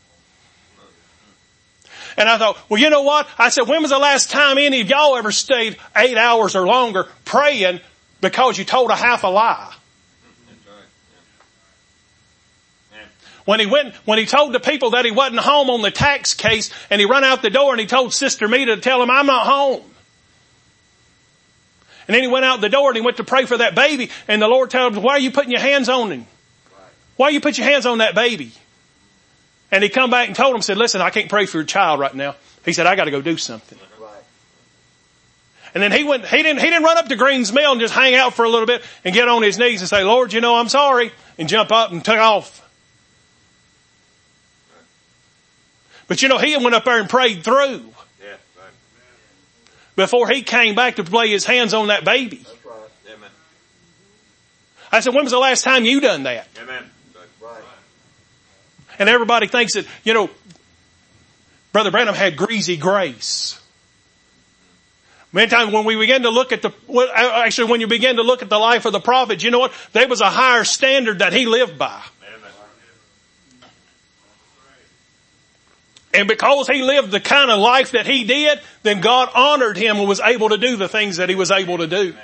And I thought, well, you know what? I said, when was the last time any of y'all ever stayed 8 hours or longer praying because you told a half a lie? When he told the people that he wasn't home on the tax case, and he run out the door and he told Sister Meta to tell him, I'm not home. And then he went out the door and he went to pray for that baby, and the Lord told him, why are you putting your hands on him? Why you put your hands on that baby? And he come back and told him, said, listen, I can't pray for your child right now. He said, I got to go do something. And then he didn't run up to Green's Mill and just hang out for a little bit and get on his knees and say, Lord, I'm sorry, and jump up and took off. But he went up there and prayed through. Before he came back to lay his hands on that baby. That's right. Amen. I said, when was the last time you done that? Amen. That's right. And everybody thinks that, Brother Branham had greasy grace. Many times when we begin to look at when you begin to look at the life of the prophet, you know what? There was a higher standard that he lived by. And because he lived the kind of life that he did, then God honored him and was able to do the things that he was able to do.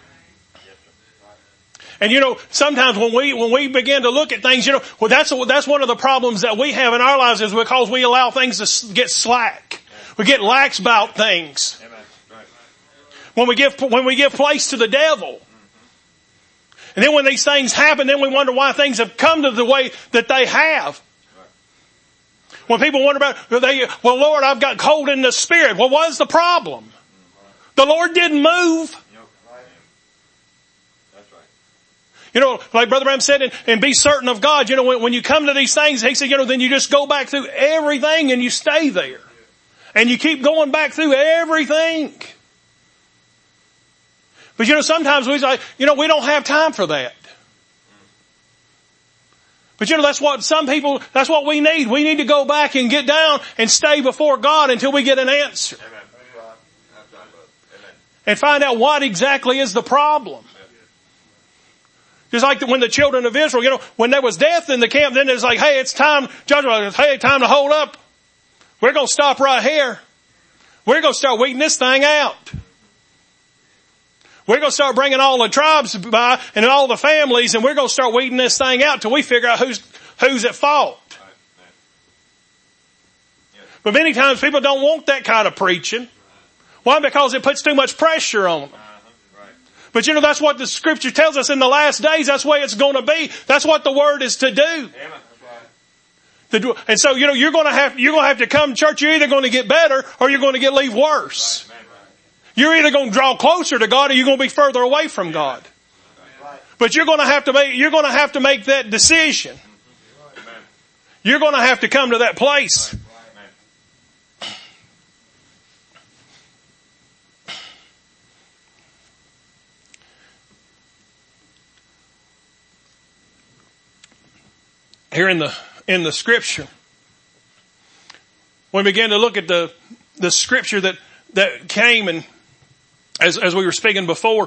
And sometimes when we begin to look at things, well, that's one of the problems that we have in our lives is because we allow things to get slack. We get lax about things. When we give place to the devil. And then when these things happen, then we wonder why things have come to the way that they have. When people wonder about, well, Lord, I've got cold in the spirit. Well, what is the problem? The Lord didn't move. Like Brother Branham said, and be certain of God. When you come to these things, he said, then you just go back through everything and you stay there. And you keep going back through everything. But sometimes we say, we don't have time for that. But that's what we need. We need to go back and get down and stay before God until we get an answer. And find out what exactly is the problem. Just like when the children of Israel, when there was death in the camp, then it's like, hey, it's time, judgment, hey, time to hold up. We're going to stop right here. We're going to start weeding this thing out. We're going to start bringing all the tribes by and all the families, and we're going to start weeding this thing out till we figure out who's at fault. But many times people don't want that kind of preaching. Why? Because it puts too much pressure on them. But that's what the scripture tells us in the last days. That's the way it's going to be. That's what the word is to do. And so, you're going to have to come to church. You're either going to get better or you're going to leave worse. You're either going to draw closer to God or you're going to be further away from God. But you're going to have to make that decision. You're going to have to come to that place. Here in the scripture, when we begin to look at the scripture that came, and as we were speaking before,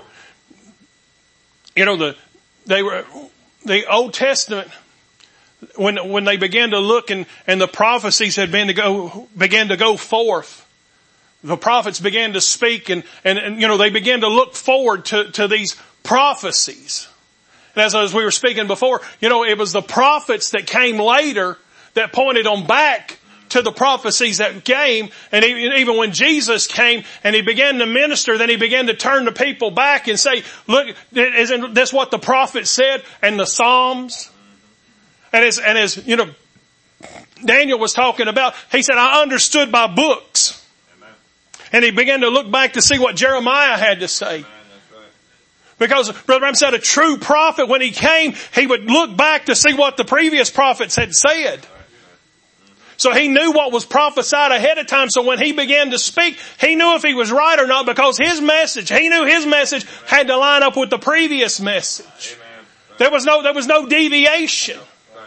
the Old Testament, when they began to look and the prophecies had began to go forth, the prophets began to speak and they began to look forward to these prophecies. And as we were speaking before, it was the prophets that came later that pointed on back to the prophecies that came. And even when Jesus came and he began to minister, then he began to turn the people back and say, look, isn't this what the prophet said? And the Psalms. And as Daniel was talking about, he said, I understood by books. Amen. And he began to look back to see what Jeremiah had to say. Because Brother Branham said a true prophet, when he came, he would look back to see what the previous prophets had said. So he knew what was prophesied ahead of time. So when he began to speak, he knew if he was right or not, because he knew his message had to line up with the previous message. There was no deviation.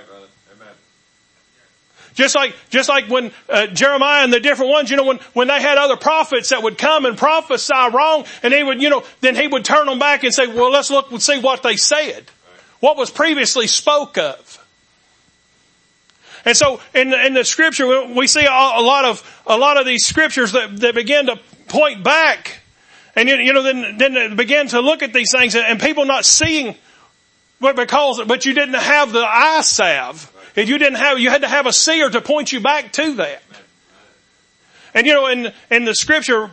Just like when Jeremiah and the different ones, when they had other prophets that would come and prophesy wrong, and he would, then he would turn them back and say, well, let's look and see what they said. What was previously spoke of. And so in the scripture, we see a lot of these scriptures that begin to point back. And then they begin to look at these things, and people not seeing, but you didn't have the eye salve. You had to have a seer to point you back to that. And in the scripture,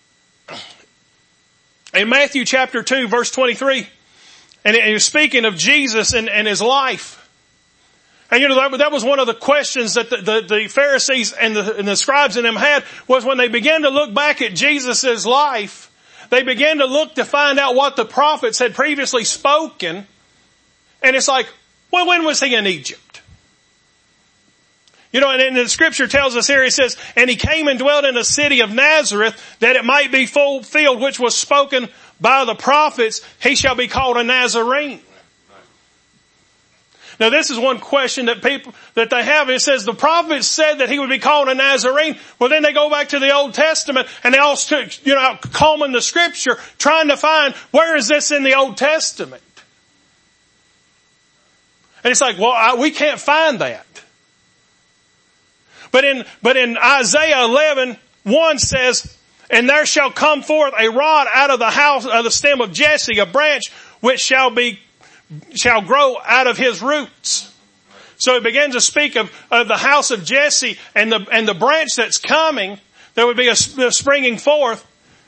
in Matthew chapter 2 verse 23, and he's speaking of Jesus and his life. And that was one of the questions that the Pharisees and the scribes in them had, was when they began to look back at Jesus' life, they began to look to find out what the prophets had previously spoken. And it's like, well, when was he in Egypt? And the scripture tells us here, it says, and he came and dwelt in the city of Nazareth, that it might be fulfilled which was spoken by the prophets, he shall be called a Nazarene. Now this is one question that they have. It says the prophets said that he would be called a Nazarene. Well, then they go back to the Old Testament and they all combing the scripture, trying to find, where is this in the Old Testament? And it's like, well, we can't find that. But in Isaiah 11:1 says, and there shall come forth a rod out of the house of the stem of Jesse, a branch which shall grow out of his roots. So it begins to speak of the house of Jesse and the branch that's coming. There would be a springing forth.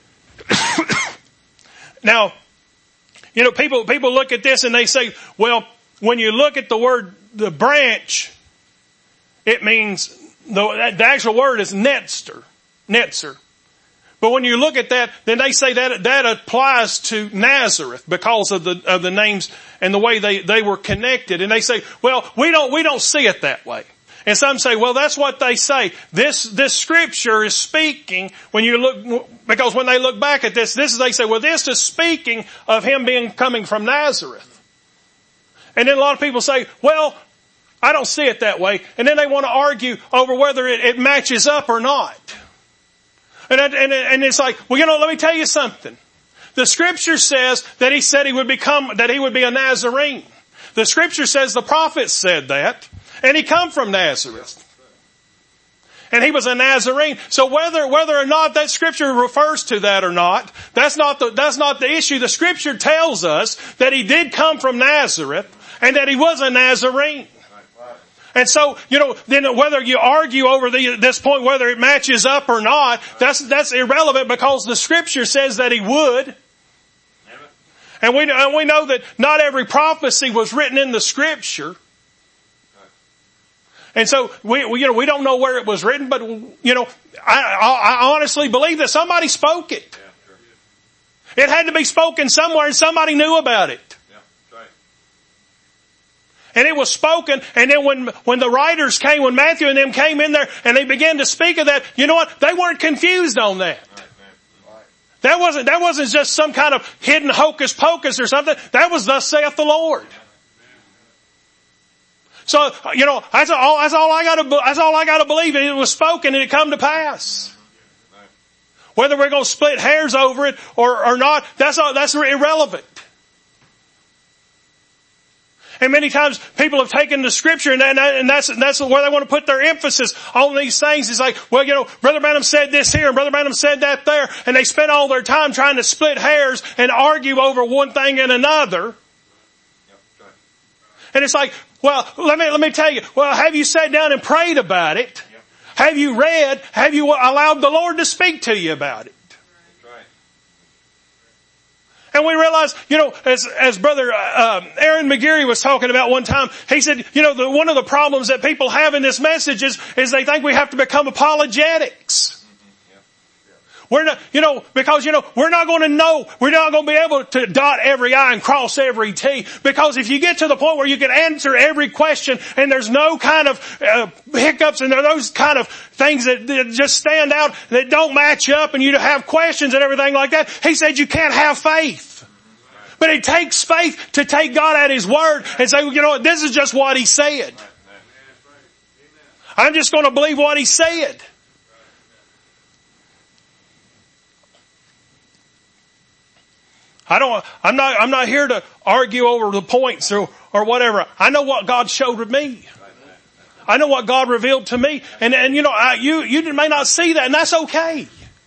Now, people look at this and they say, well, when you look at the word, the branch, it means, the actual word is netzer. But when you look at that, then they say that applies to Nazareth because of the names and the way they were connected. And they say, well, we don't see it that way. And some say, well, that's what they say. This scripture is speaking because when they look back at this they say, well, this is speaking of him coming from Nazareth. And then a lot of people say, well, I don't see it that way. And then they want to argue over whether it matches up or not. And it's like, well, let me tell you something. The scripture says that he said he would be a Nazarene. The scripture says the prophets said that. And he come from Nazareth. And he was a Nazarene. So whether or not that scripture refers to that or not, that's not the issue. The scripture tells us that he did come from Nazareth and that he was a Nazarene. And so, then whether you argue over this point, whether it matches up or not, that's irrelevant because the scripture says that he would. And we know that not every prophecy was written in the scripture. And so we don't know where it was written, but I honestly believe that somebody spoke it. It had to be spoken somewhere and somebody knew about it. And it was spoken, and then when the writers came, when Matthew and them came in there and they began to speak of that, you know what? They weren't confused on that. That wasn't just some kind of hidden hocus pocus or something. That was thus saith the Lord. So, that's all I gotta believe. It was spoken and it come to pass. Whether we're going to split hairs over it or not, that's irrelevant. And many times people have taken the scripture and that's where they want to put their emphasis on these things. It's like, well, Brother Branham said this here and Brother Branham said that there. And they spend all their time trying to split hairs and argue over one thing and another. And it's like, well, let me tell you, well, have you sat down and prayed about it? Have you read? Have you allowed the Lord to speak to you about it? And we realize, as Brother Aaron McGeary was talking about one time, he said, one of the problems that people have in this message is they think we have to become apologetics. We're not, because we're not going to know, we're not going to be able to dot every I and cross every T. Because if you get to the point where you can answer every question and there's no kind of hiccups and there are those kind of things that just stand out that don't match up and you have questions and everything like that, he said you can't have faith. But it takes faith to take God at His word and say, this is just what He said. I'm just going to believe what He said. I'm not here to argue over the points or whatever. I know what God showed me. I know what God revealed to me. And you may not see that and that's okay.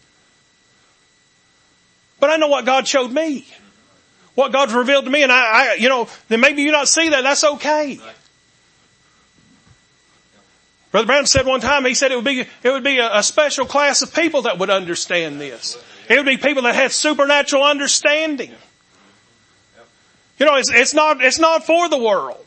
But I know what God showed me. What God's revealed to me and then maybe you not see that, that's okay. Brother Branham said one time, he said it would be a special class of people that would understand this. It would be people that had supernatural understanding. It's not for the world.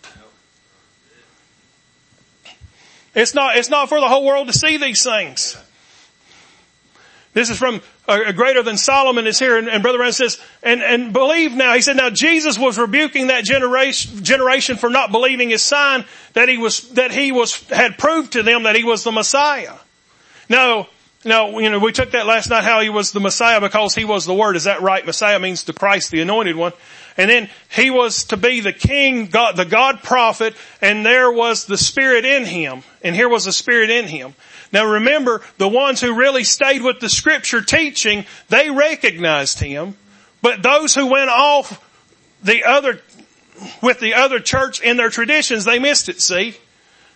It's not for the whole world to see these things. This is from a greater than Solomon is here, and Brother Branham says, and believe now. He said, now Jesus was rebuking that generation for not believing His sign that he had proved to them that He was the Messiah. No, we took that last night how He was the Messiah because He was the Word. Is that right? Messiah means the Christ, the anointed one. And then He was to be the King, God, the God prophet, and there was the Spirit in Him. And here was the Spirit in Him. Now remember, the ones who really stayed with the Scripture teaching, they recognized Him. But those who went off with the other church in their traditions, they missed it, see?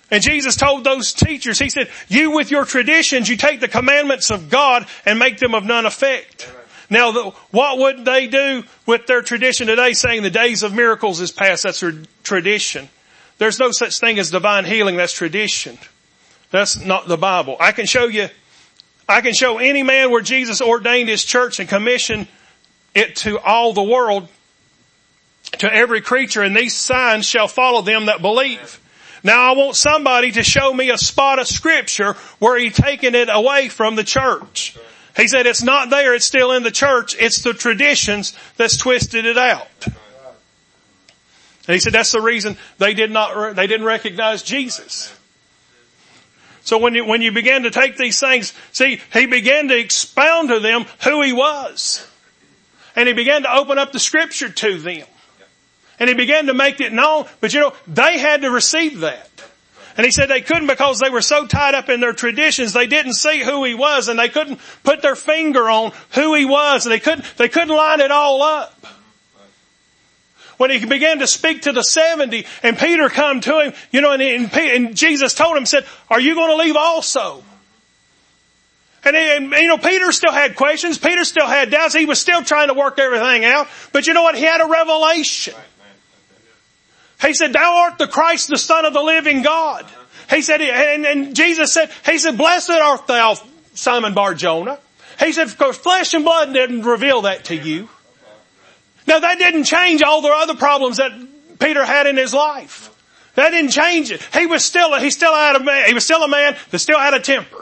And Jesus told those teachers, He said, you with your traditions, you take the commandments of God and make them of none effect. Now, what would they do with their tradition today, saying the days of miracles is past? That's their tradition. There's no such thing as divine healing. That's tradition. That's not the Bible. I can show any man where Jesus ordained His church and commissioned it to all the world, to every creature, and these signs shall follow them that believe. Now I want somebody to show me a spot of Scripture where He's taken it away from the church. He said it's not there, it's still in the church, it's the traditions that's twisted it out. And He said that's the reason they didn't recognize Jesus. So when you begin to take these things, see, He began to expound to them who He was. And He began to open up the Scripture to them. And He began to make it known, but they had to receive that. And He said they couldn't because they were so tied up in their traditions, they didn't see who He was, and they couldn't put their finger on who He was, and they couldn't line it all up. When He began to speak to the 70, and Peter come to Him, and Jesus told him, said, are you going to leave also? And Peter still had questions, Peter still had doubts, he was still trying to work everything out, but you know what? He had a revelation. He said, thou art the Christ, the Son of the living God. He said, and Jesus said, He said, blessed art thou, Simon Bar-Jonah. He said, because flesh and blood didn't reveal that to you. Now that didn't change all the other problems that Peter had in his life. That didn't change it. He was still a man that still had a temper.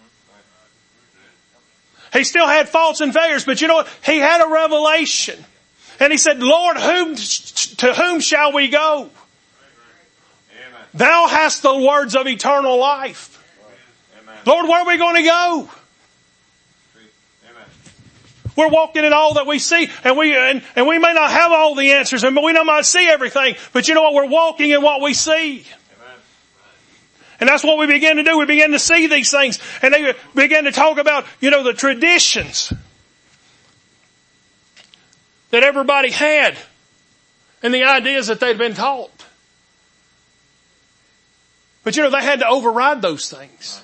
He still had faults and failures, but you know what? He had a revelation. And he said, Lord, to whom shall we go? Amen. Thou hast the words of eternal life. Amen. Lord, where are we going to go? Amen. We're walking in all that we see, and we may not have all the answers, and we might see everything, but you know what? We're walking in what we see. Amen. And that's what we begin to do. We begin to see these things, and they begin to talk about, the traditions that everybody had and the ideas that they'd been taught. But they had to override those things.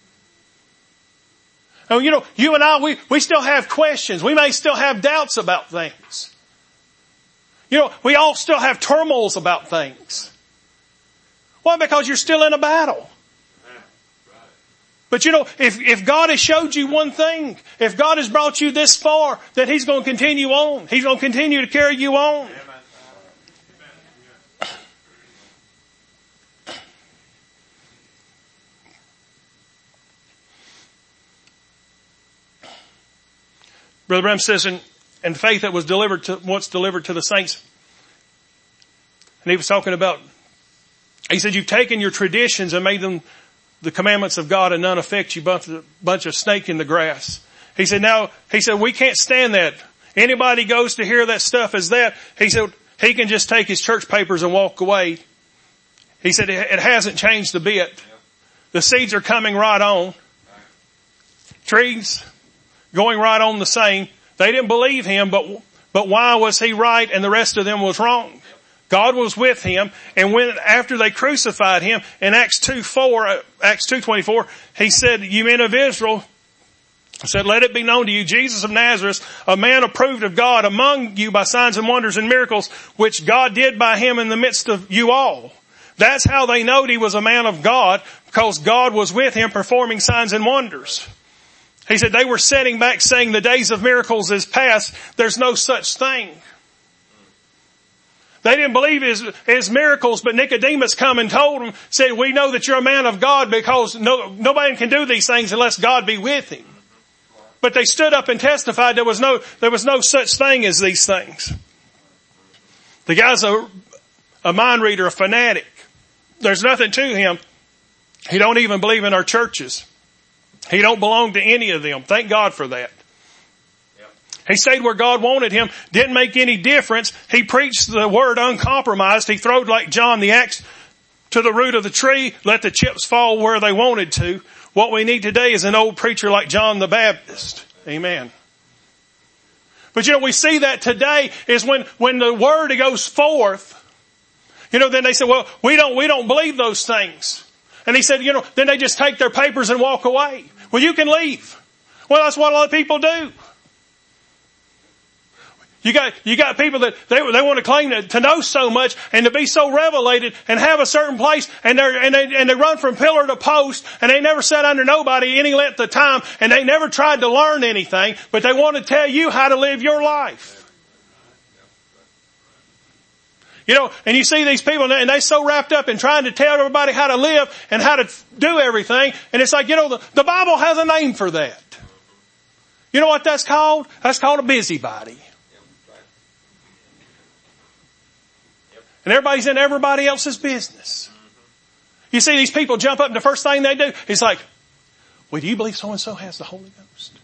Now, you and I, we still have questions. We may still have doubts about things. We all still have turmoils about things. Why? Because you're still in a battle. But if God has showed you one thing, if God has brought you this far, then He's going to continue on. He's going to continue to carry you on. Brother Branham says in faith that was once delivered to the saints. And he was talking about, he said, you've taken your traditions and made them the commandments of God, and none affect you, bunch of snake in the grass. He said, we can't stand that. Anybody goes to hear that stuff as that, he said, he can just take his church papers and walk away. He said, it hasn't changed a bit. The seeds are coming right on. Trees going right on the same. They didn't believe him, but why was he right and the rest of them was wrong? God was with him, and after they crucified him, in Acts 2:24, he said, you men of Israel, said, let it be known to you, Jesus of Nazareth, a man approved of God among you by signs and wonders and miracles, which God did by him in the midst of you all. That's how they knowed he was a man of God, because God was with him performing signs and wonders. He said they were sitting back saying the days of miracles is past. There's no such thing. They didn't believe his miracles, but Nicodemus come and told him, said, we know that you're a man of God because nobody can do these things unless God be with him. But they stood up and testified there was no such thing as these things. The guy's a mind reader, a fanatic. There's nothing to him. He don't even believe in our churches. He don't belong to any of them. Thank God for that. He stayed where God wanted him. Didn't make any difference. He preached the word uncompromised. He throwed like John the axe to the root of the tree. Let the chips fall where they wanted to. What we need today is an old preacher like John the Baptist. Amen. But we see that today is when the word goes forth, then they say, well, we don't believe those things. And he said, then they just take their papers and walk away. Well, you can leave. Well, that's what a lot of people do. You got people that they want to claim to know so much and to be so revelated and have a certain place, and they run from pillar to post, and they never sat under nobody any length of time, and they never tried to learn anything, but they want to tell you how to live your life. And you see these people, and they're so wrapped up in trying to tell everybody how to live and how to do everything. And it's like, the Bible has a name for that. You know what that's called? That's called a busybody. And everybody's in everybody else's business. You see these people jump up and the first thing they do is like, well, do you believe so-and-so has the Holy Ghost?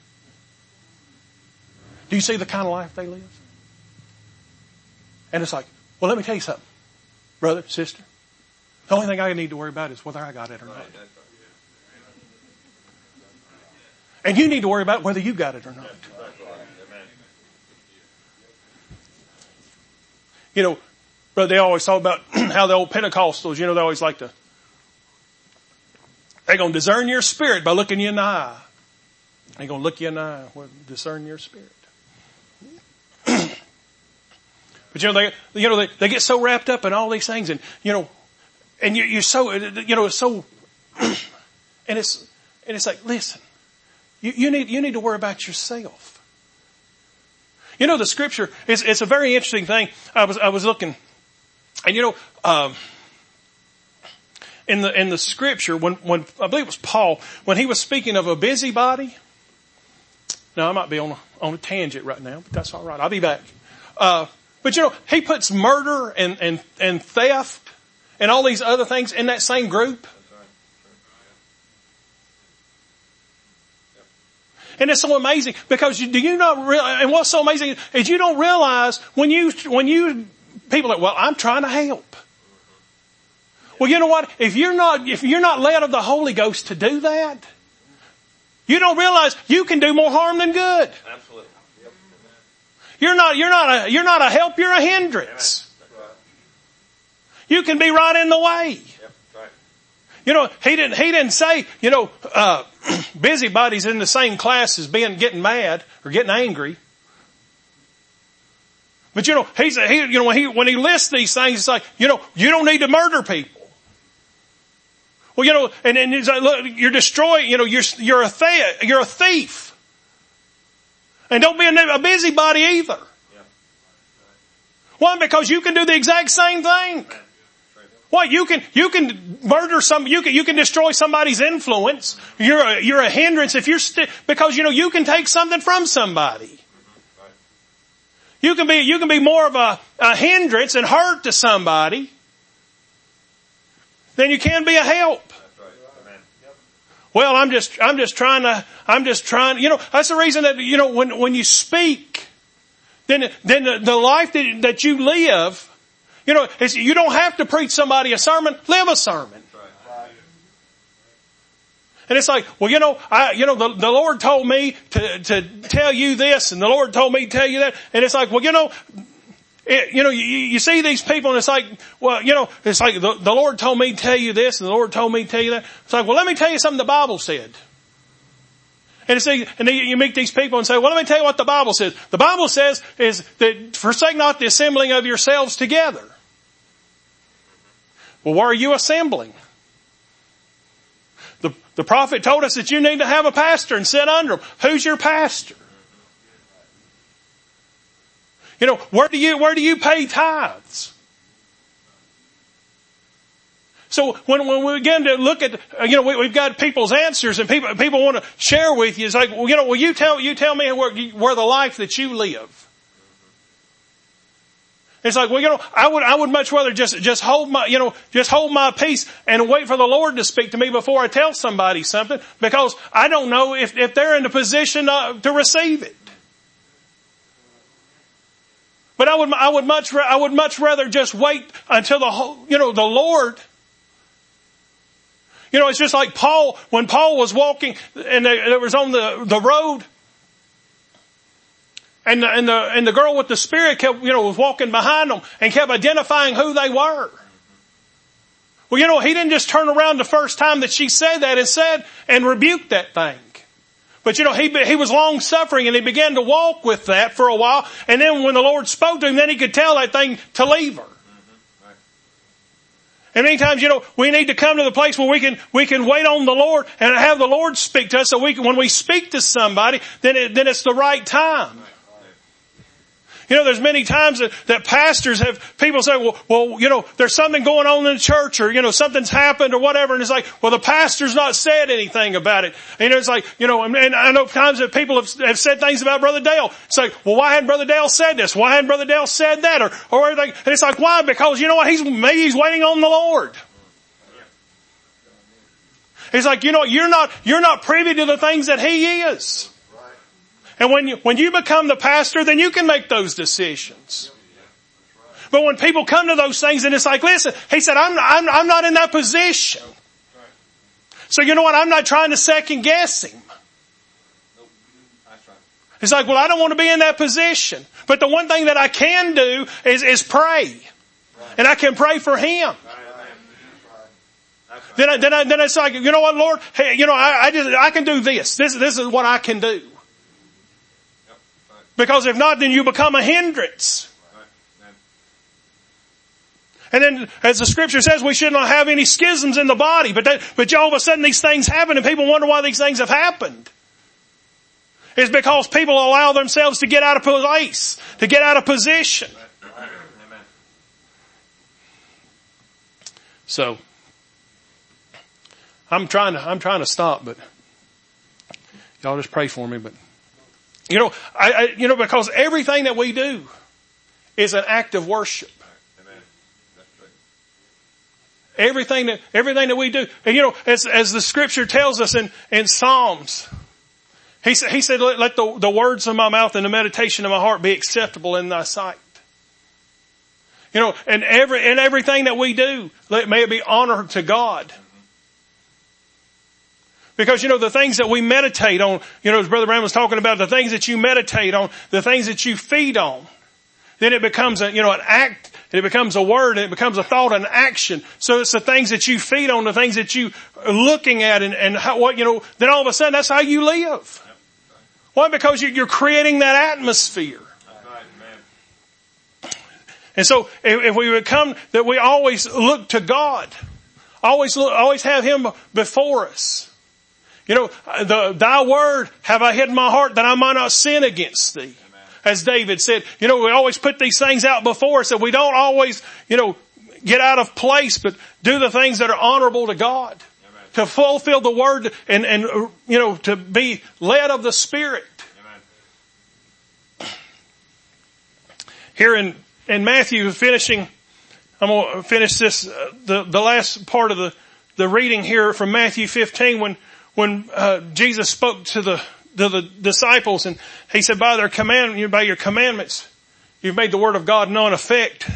Do you see the kind of life they live? And it's like, well, let me tell you something, brother, sister. The only thing I need to worry about is whether I got it or not. And you need to worry about whether you got it or not. Brother, they always talk about how the old Pentecostals, they always like to, they're going to discern your spirit by looking you in the eye. They're going to look you in the eye, discern your spirit. But they get so wrapped up in all these things, and and you're so so, and it's like, listen, you need to worry about yourself. The Scripture it's a very interesting thing. I was looking, and in the Scripture when I believe it was Paul, when he was speaking of a busybody. Now I might be on a tangent right now, but that's all right. I'll be back. But he puts murder and theft and all these other things in that same group. And it's so amazing because do you not realize, and what's so amazing is you don't realize when you people are, well, I'm trying to help. Well, you know what? If you're not led of the Holy Ghost to do that, you don't realize you can do more harm than good. Absolutely. You're not a help, you're a hindrance. You can be right in the way. He didn't say, busybodies in the same class as getting mad or getting angry. But when he lists these things, it's like, you don't need to murder people. Well, and he's like, look, you're destroying, you're a thief. And don't be a busybody either. Why? Because you can do the exact same thing. Why? You can murder you can destroy somebody's influence. You're a hindrance if because you can take something from somebody. You can be more of a hindrance and hurt to somebody than you can be a help. Well, I'm just trying. That's the reason that, when you speak, then the life that you live, you don't have to preach somebody a sermon, live a sermon. And it's like, well, the Lord told me to tell you this, and the Lord told me to tell you that. And it's like, well, you see these people, and it's like, well, it's like the Lord told me to tell you this, and the Lord told me to tell you that. It's like, well, let me tell you something the Bible said. And then you meet these people and say, well, let me tell you what the Bible says. The Bible says is that forsake not the assembling of yourselves together. Well, where are you assembling? The prophet told us that you need to have a pastor and sit under him. Who's your pastor? Where do you pay tithes? So when we begin to look at, we've got people's answers, and people want to share with you. It's like, well, you tell me where the life that you live. It's like, well, I would much rather just hold my peace and wait for the Lord to speak to me before I tell somebody something, because I don't know if they're in the position to receive it. But I would much rather just wait until the Lord. It's just like Paul, when Paul was walking and there was on the road, and the girl with the spirit kept, was walking behind them and kept identifying who they were. Well, he didn't just turn around the first time that she said that and rebuked that thing. But he was long suffering, and he began to walk with that for a while. And then when the Lord spoke to him, then he could tell that thing to leave her. And many times, we need to come to the place where we can wait on the Lord and have the Lord speak to us. So when we speak to somebody, then it's the right time. There's many times that pastors people say, well, there's something going on in the church, or, something's happened or whatever. And it's like, well, the pastor's not said anything about it. And it's like, and I know times that people have said things about Brother Dale. It's like, well, why hadn't Brother Dale said this? Why hadn't Brother Dale said that? Or everything. And it's like, why? Because you know what? Maybe he's waiting on the Lord. It's like, you're not privy to the things that he is. And when you become the pastor, then you can make those decisions. But when people come to those things, and it's like, listen, he said, I'm not in that position. So you know what? I'm not trying to second guess him. It's like, well, I don't want to be in that position. But the one thing that I can do is pray. And I can pray for him. Then it's like, you know what, Lord? Hey, I can do this. This is what I can do. Because if not, then you become a hindrance. And then, as the scripture says, we should not have any schisms in the body. But all of a sudden these things happen, and people wonder why these things have happened. It's because people allow themselves to get out of place, to get out of position. So, I'm trying to stop, but y'all just pray for me. But because everything that we do is an act of worship. Everything that we do. And as the scripture tells us in Psalms, he said, let the words of my mouth and the meditation of my heart be acceptable in thy sight. And everything that we do, may it be honor to God. Because, the things that we meditate on, as Brother Brown was talking about, the things that you meditate on, the things that you feed on, then it becomes an act, and it becomes a word, and it becomes a thought and action. So it's the things that you feed on, the things that you are looking at, and then all of a sudden that's how you live. Why? Because you're creating that atmosphere. And so if we would come, that we always look to God, always have him before us. Thy word have I hid in my heart that I might not sin against thee. Amen. As David said, we always put these things out before us, that we don't always, get out of place, but do the things that are honorable to God. Amen. To fulfill the word and to be led of the Spirit. Amen. Here in Matthew, I'm going to finish this, the last part of the reading here from Matthew 15 when Jesus spoke to the disciples, and he said, by your commandments, you've made the word of God known effect.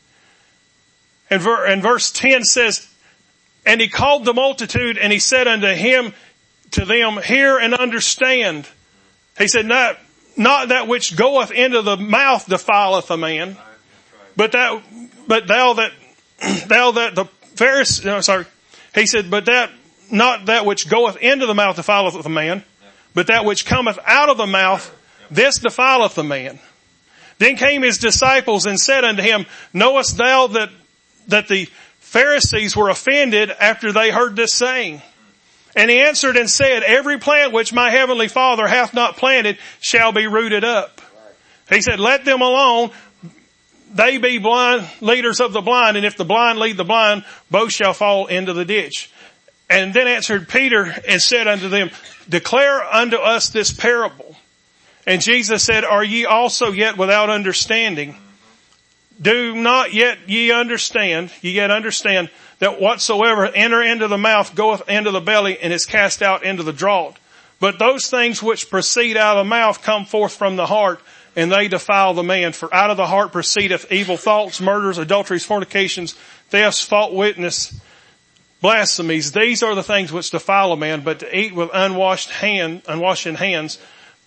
And verse 10 says, and he called the multitude, and he said unto them, hear and understand. He said, not that which goeth into the mouth defileth a man, but thou that the Pharisee, no, sorry. He said, but not that which goeth into the mouth defileth a man, but that which cometh out of the mouth, this defileth a man. Then came his disciples and said unto him, knowest thou that the Pharisees were offended after they heard this saying? And he answered and said, every plant which my heavenly Father hath not planted shall be rooted up. He said, let them alone. They be blind leaders of the blind, and if the blind lead the blind, both shall fall into the ditch. And then answered Peter and said unto them, declare unto us this parable. And Jesus said, are ye also yet without understanding? Do not yet ye understand that whatsoever enter into the mouth goeth into the belly and is cast out into the draught. But those things which proceed out of the mouth come forth from the heart, and they defile the man. For out of the heart proceedeth evil thoughts, murders, adulteries, fornications, thefts, false witness, blasphemies. These are the things which defile a man, but to eat with unwashed hands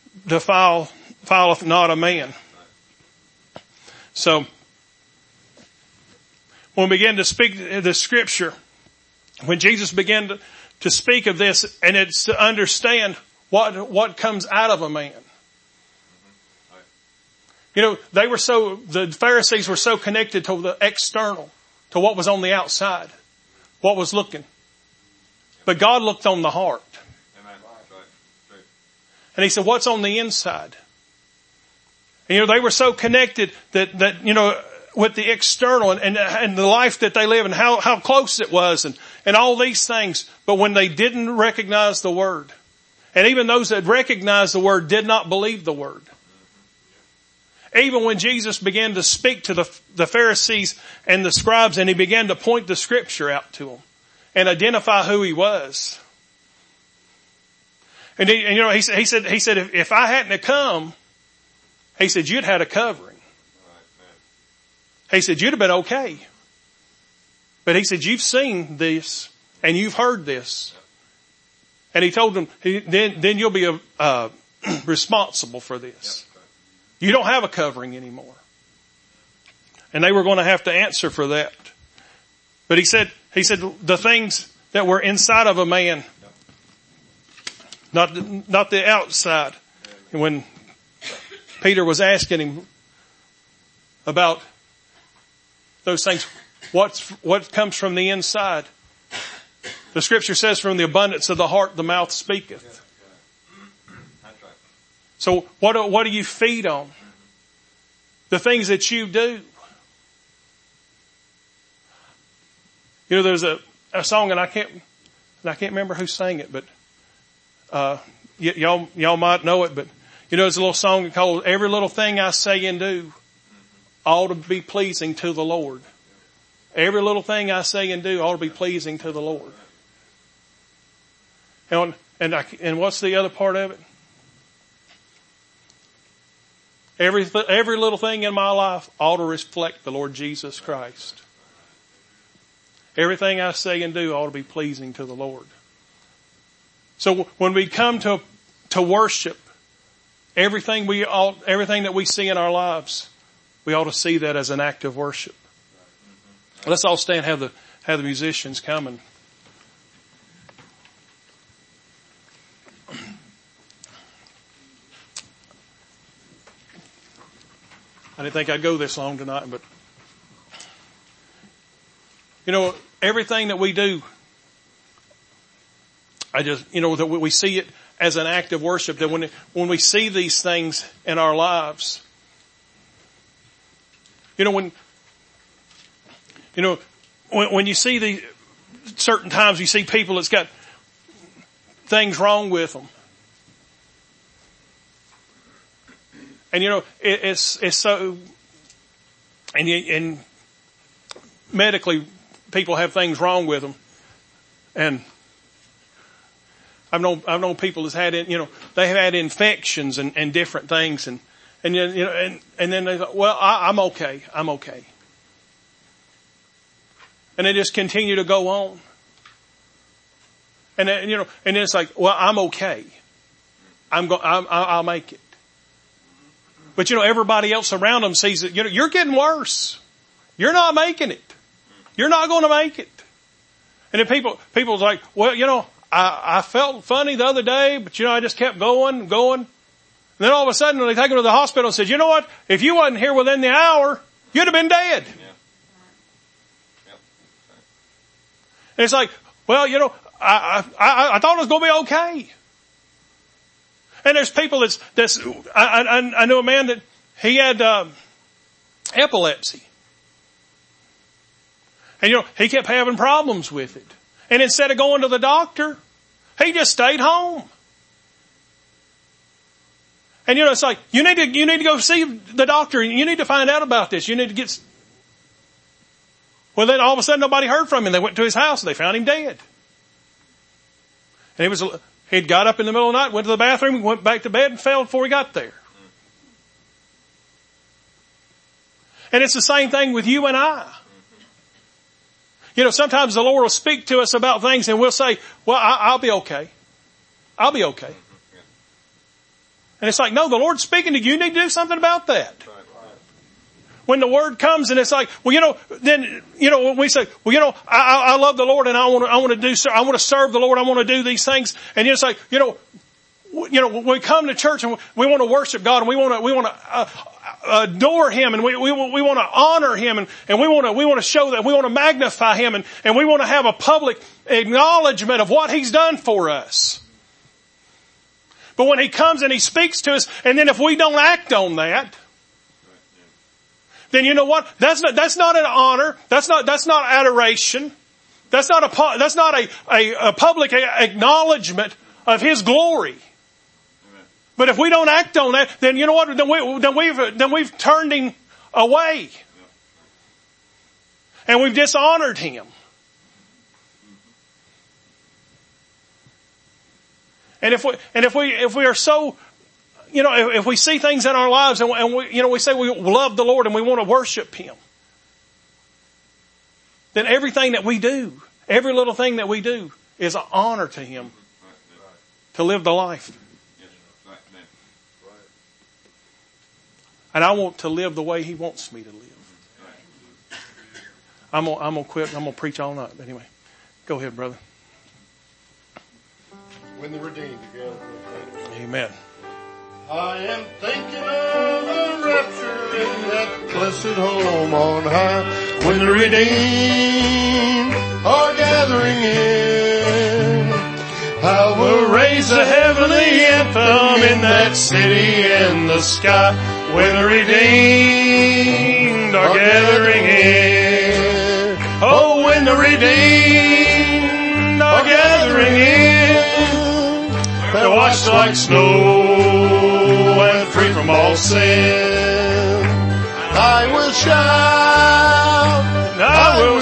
defileth not a man. So, when we begin to speak the scripture, when Jesus began to speak of this, and it's to understand what comes out of a man. You know, the Pharisees were so connected to the external, to what was on the outside, what was looking. But God looked on the heart. And he said, what's on the inside? And, you know, they were so connected that, you know, with the external and the life that they live and how close it was and all these things. But when they didn't recognize the word, and even those that recognized the word did not believe the word. Even when Jesus began to speak to the Pharisees and the scribes, and he began to point the scripture out to them and identify who he was. And you know, he said, if I hadn't have come, he said, you'd had a covering. He said, you'd have been okay. But he said, you've seen this and you've heard this. And he told them, then you'll be responsible for this. You don't have a covering anymore. And they were going to have to answer for that. But he said the things that were inside of a man, not the outside. And when Peter was asking him about those things, what comes from the inside? The scripture says, from the abundance of the heart, the mouth speaketh. So what do you feed on? The things that you do. You know, there's a song, and I can't remember who sang it, but y'all might know it. But you know, there's a little song called "Every Little Thing I Say and Do Ought to Be Pleasing to the Lord." Every little thing I say and do ought to be pleasing to the Lord. And what's the other part of it? Every little thing in my life ought to reflect the Lord Jesus Christ. Everything I say and do ought to be pleasing to the Lord. So when we come to worship, everything that we see in our lives, we ought to see that as an act of worship. Let's all stand and have the musicians come. And I didn't think I'd go this long tonight, but you know, everything that we do, that we see it as an act of worship, that when we see these things in our lives, when you see the certain times you see people that's got things wrong with them. And you know, it's so, and medically people have things wrong with them. And I've known people that's had, they have had infections and different things and then they thought, well, I'm okay. And they just continue to go on. And then, and then it's like, well, I'm okay. I'll make it. But everybody else around them sees that, you're getting worse. You're not making it. You're not going to make it. And then people's like, well, I felt funny the other day, but I just kept going. And then all of a sudden when they take them to the hospital and said, you know what? If you wasn't here within the hour, you'd have been dead. Yeah. And it's like, well, I thought it was going to be okay. And there's people I knew a man that he had epilepsy. And he kept having problems with it. And instead of going to the doctor, he just stayed home. And it's like, you need to go see the doctor and you need to find out about this. You need to get. Well, then all of a sudden nobody heard from him. They went to his house and they found him dead. And he'd got up in the middle of the night, went to the bathroom, went back to bed and fell before he got there. And it's the same thing with you and I. Sometimes the Lord will speak to us about things and we'll say, well, I'll be okay. I'll be okay. And it's like, no, the Lord's speaking to you. You need to do something about that. when the word comes and it's like, well, then, when we say, well, I love the Lord and I want to serve the Lord. I want to do these things. And it's like, when we come to church and we want to worship God and we want to adore Him and we want to honor Him and we want to show that we want to magnify Him and we want to have a public acknowledgement of what He's done for us. But when He comes and He speaks to us, and then if we don't act on that, then you know what? That's not an honor. That's not adoration. That's not a public acknowledgement of His glory. But if we don't act on that, then you know what? Then we've turned Him away. And we've dishonored Him. And if we are so, if we see things in our lives and we say we love the Lord and we want to worship Him, then everything that we do, every little thing that we do is an honor to Him to live the life. And I want to live the way He wants me to live. I'm gonna quit. I'm gonna preach all night. But anyway, go ahead, brother. When the redeemed together. Amen. I am thinking of the rapture in that blessed home on high, when the redeemed are gathering in. I will raise a heavenly anthem in that city in the sky, when the redeemed are gathering in. Oh, when the redeemed are gathering in, they're washed like snow and free from all sin. I will shout, I will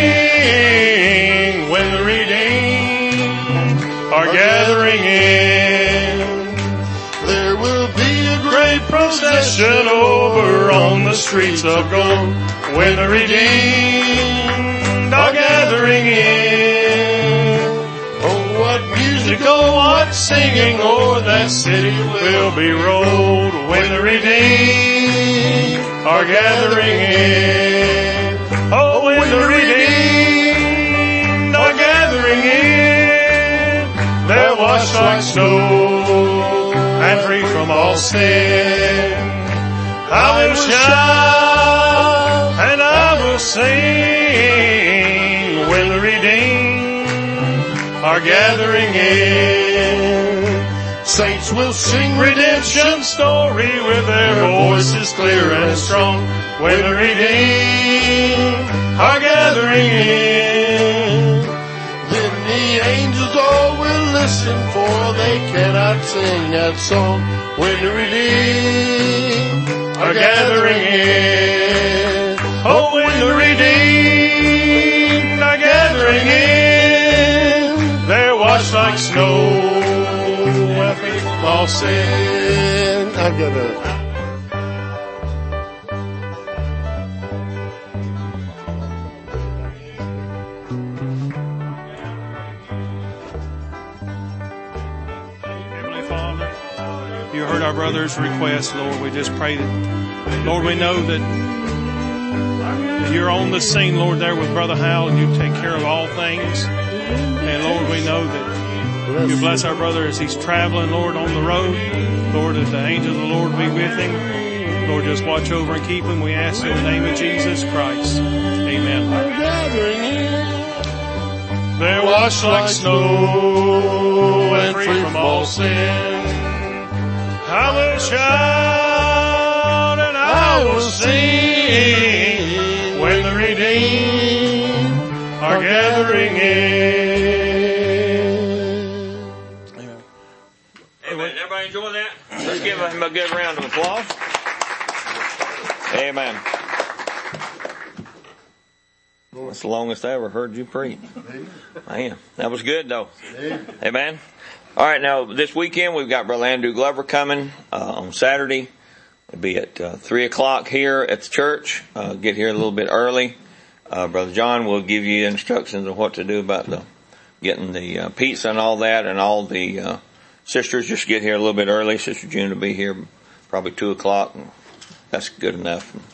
sing, when the redeemed are gathering in. There will be a great procession over on the streets of gold, when the redeemed are gathering in. Oh, what musical, what singing o'er that city will be rolled, when the redeemed are gathering in. Oh, when the redeemed are gathering in, they're washed like snow and free from all sin. I will shout and I will sing, when the redeemed are gathering in. Saints will sing redemption story with their voices clear and strong, when the redeemed are gathering in. Then the angels all will listen, for they cannot sing that song, when the redeemed are gathering in. Oh, when the redeemed are gathering in, they're washed like snow and free from all sin. I gotta. You heard our brother's request, Lord. We just pray that, Lord, we know that you're on the scene, Lord, there with Brother Hal, and you take care of all things. And Lord, we know that you bless our brother as he's traveling, Lord, on the road. Lord, that the angels of the Lord be with him. Lord, just watch over and keep him. We ask in the name of Jesus Christ. Amen. They're washed like snow and free from all sin. I will shout and I will sing, when the redeemed are gathering in. Amen. Amen. Everybody enjoy that? Let's give him a good round of applause. Amen. That's the longest I ever heard you preach. Man, that was good though. Amen. All right, now this weekend we've got Brother Andrew Glover coming on Saturday. It'll be at 3:00 here at the church. Get here a little bit early. Brother John will give you instructions on what to do about getting the pizza and all that, and all the sisters just get here a little bit early. Sister June will be here probably 2:00, and that's good enough.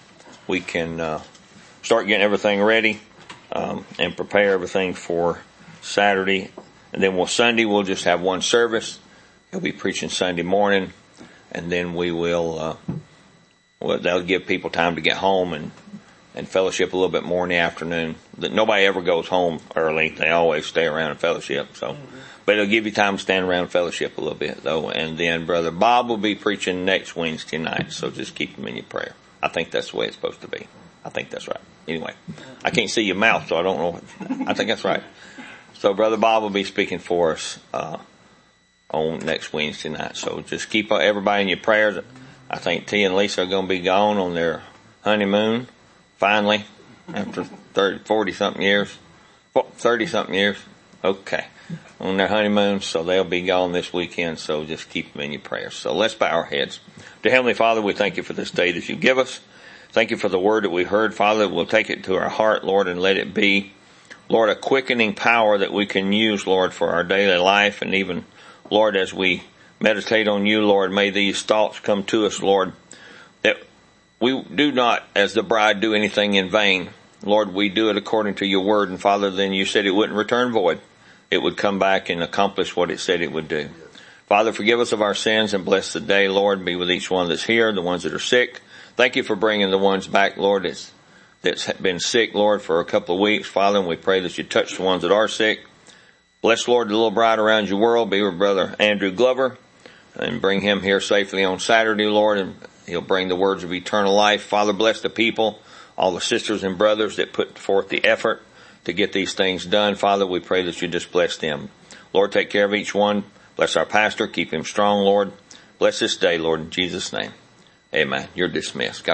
we can start getting everything ready and prepare everything for Saturday. And then Sunday we'll just have one service. He'll be preaching Sunday morning, and then we will that'll give people time to get home and fellowship a little bit more in the afternoon. Nobody ever goes home early. They always stay around and fellowship. So, but it'll give you time to stand around and fellowship a little bit, though. And then Brother Bob will be preaching next Wednesday night, so just keep him in your prayer. I think that's the way it's supposed to be. I think that's right. Anyway, I can't see your mouth, so I don't know. I think that's right. So Brother Bob will be speaking for us on next Wednesday night. So just keep everybody in your prayers. I think T and Lisa are going to be gone on their honeymoon, finally, after 40-something years. 30-something years. Okay. On their honeymoon, so they'll be gone this weekend, so just keep them in your prayers. So let's bow our heads. Dear Heavenly Father, we thank you for this day that you give us. Thank you for the word that we heard, Father. We'll take it to our heart, Lord, and let it be, Lord, a quickening power that we can use, Lord, for our daily life. And even, Lord, as we meditate on you, Lord, may these thoughts come to us, Lord, that we do not, as the bride, do anything in vain. Lord, we do it according to your word. And Father, then you said it wouldn't return void. It would come back and accomplish what it said it would do. Father, forgive us of our sins and bless the day, Lord. Be with each one that's here, the ones that are sick. Thank you for bringing the ones back, Lord, that's been sick, Lord, for a couple of weeks, Father, and we pray that you touch the ones that are sick. Bless, Lord, the little bride around your world. Be with Brother Andrew Glover and bring him here safely on Saturday, Lord, and he'll bring the words of eternal life. Father, bless the people, all the sisters and brothers that put forth the effort to get these things done. Father, we pray that you just bless them. Lord, take care of each one. Bless our pastor. Keep him strong, Lord. Bless this day, Lord, in Jesus' name. Amen. You're dismissed. God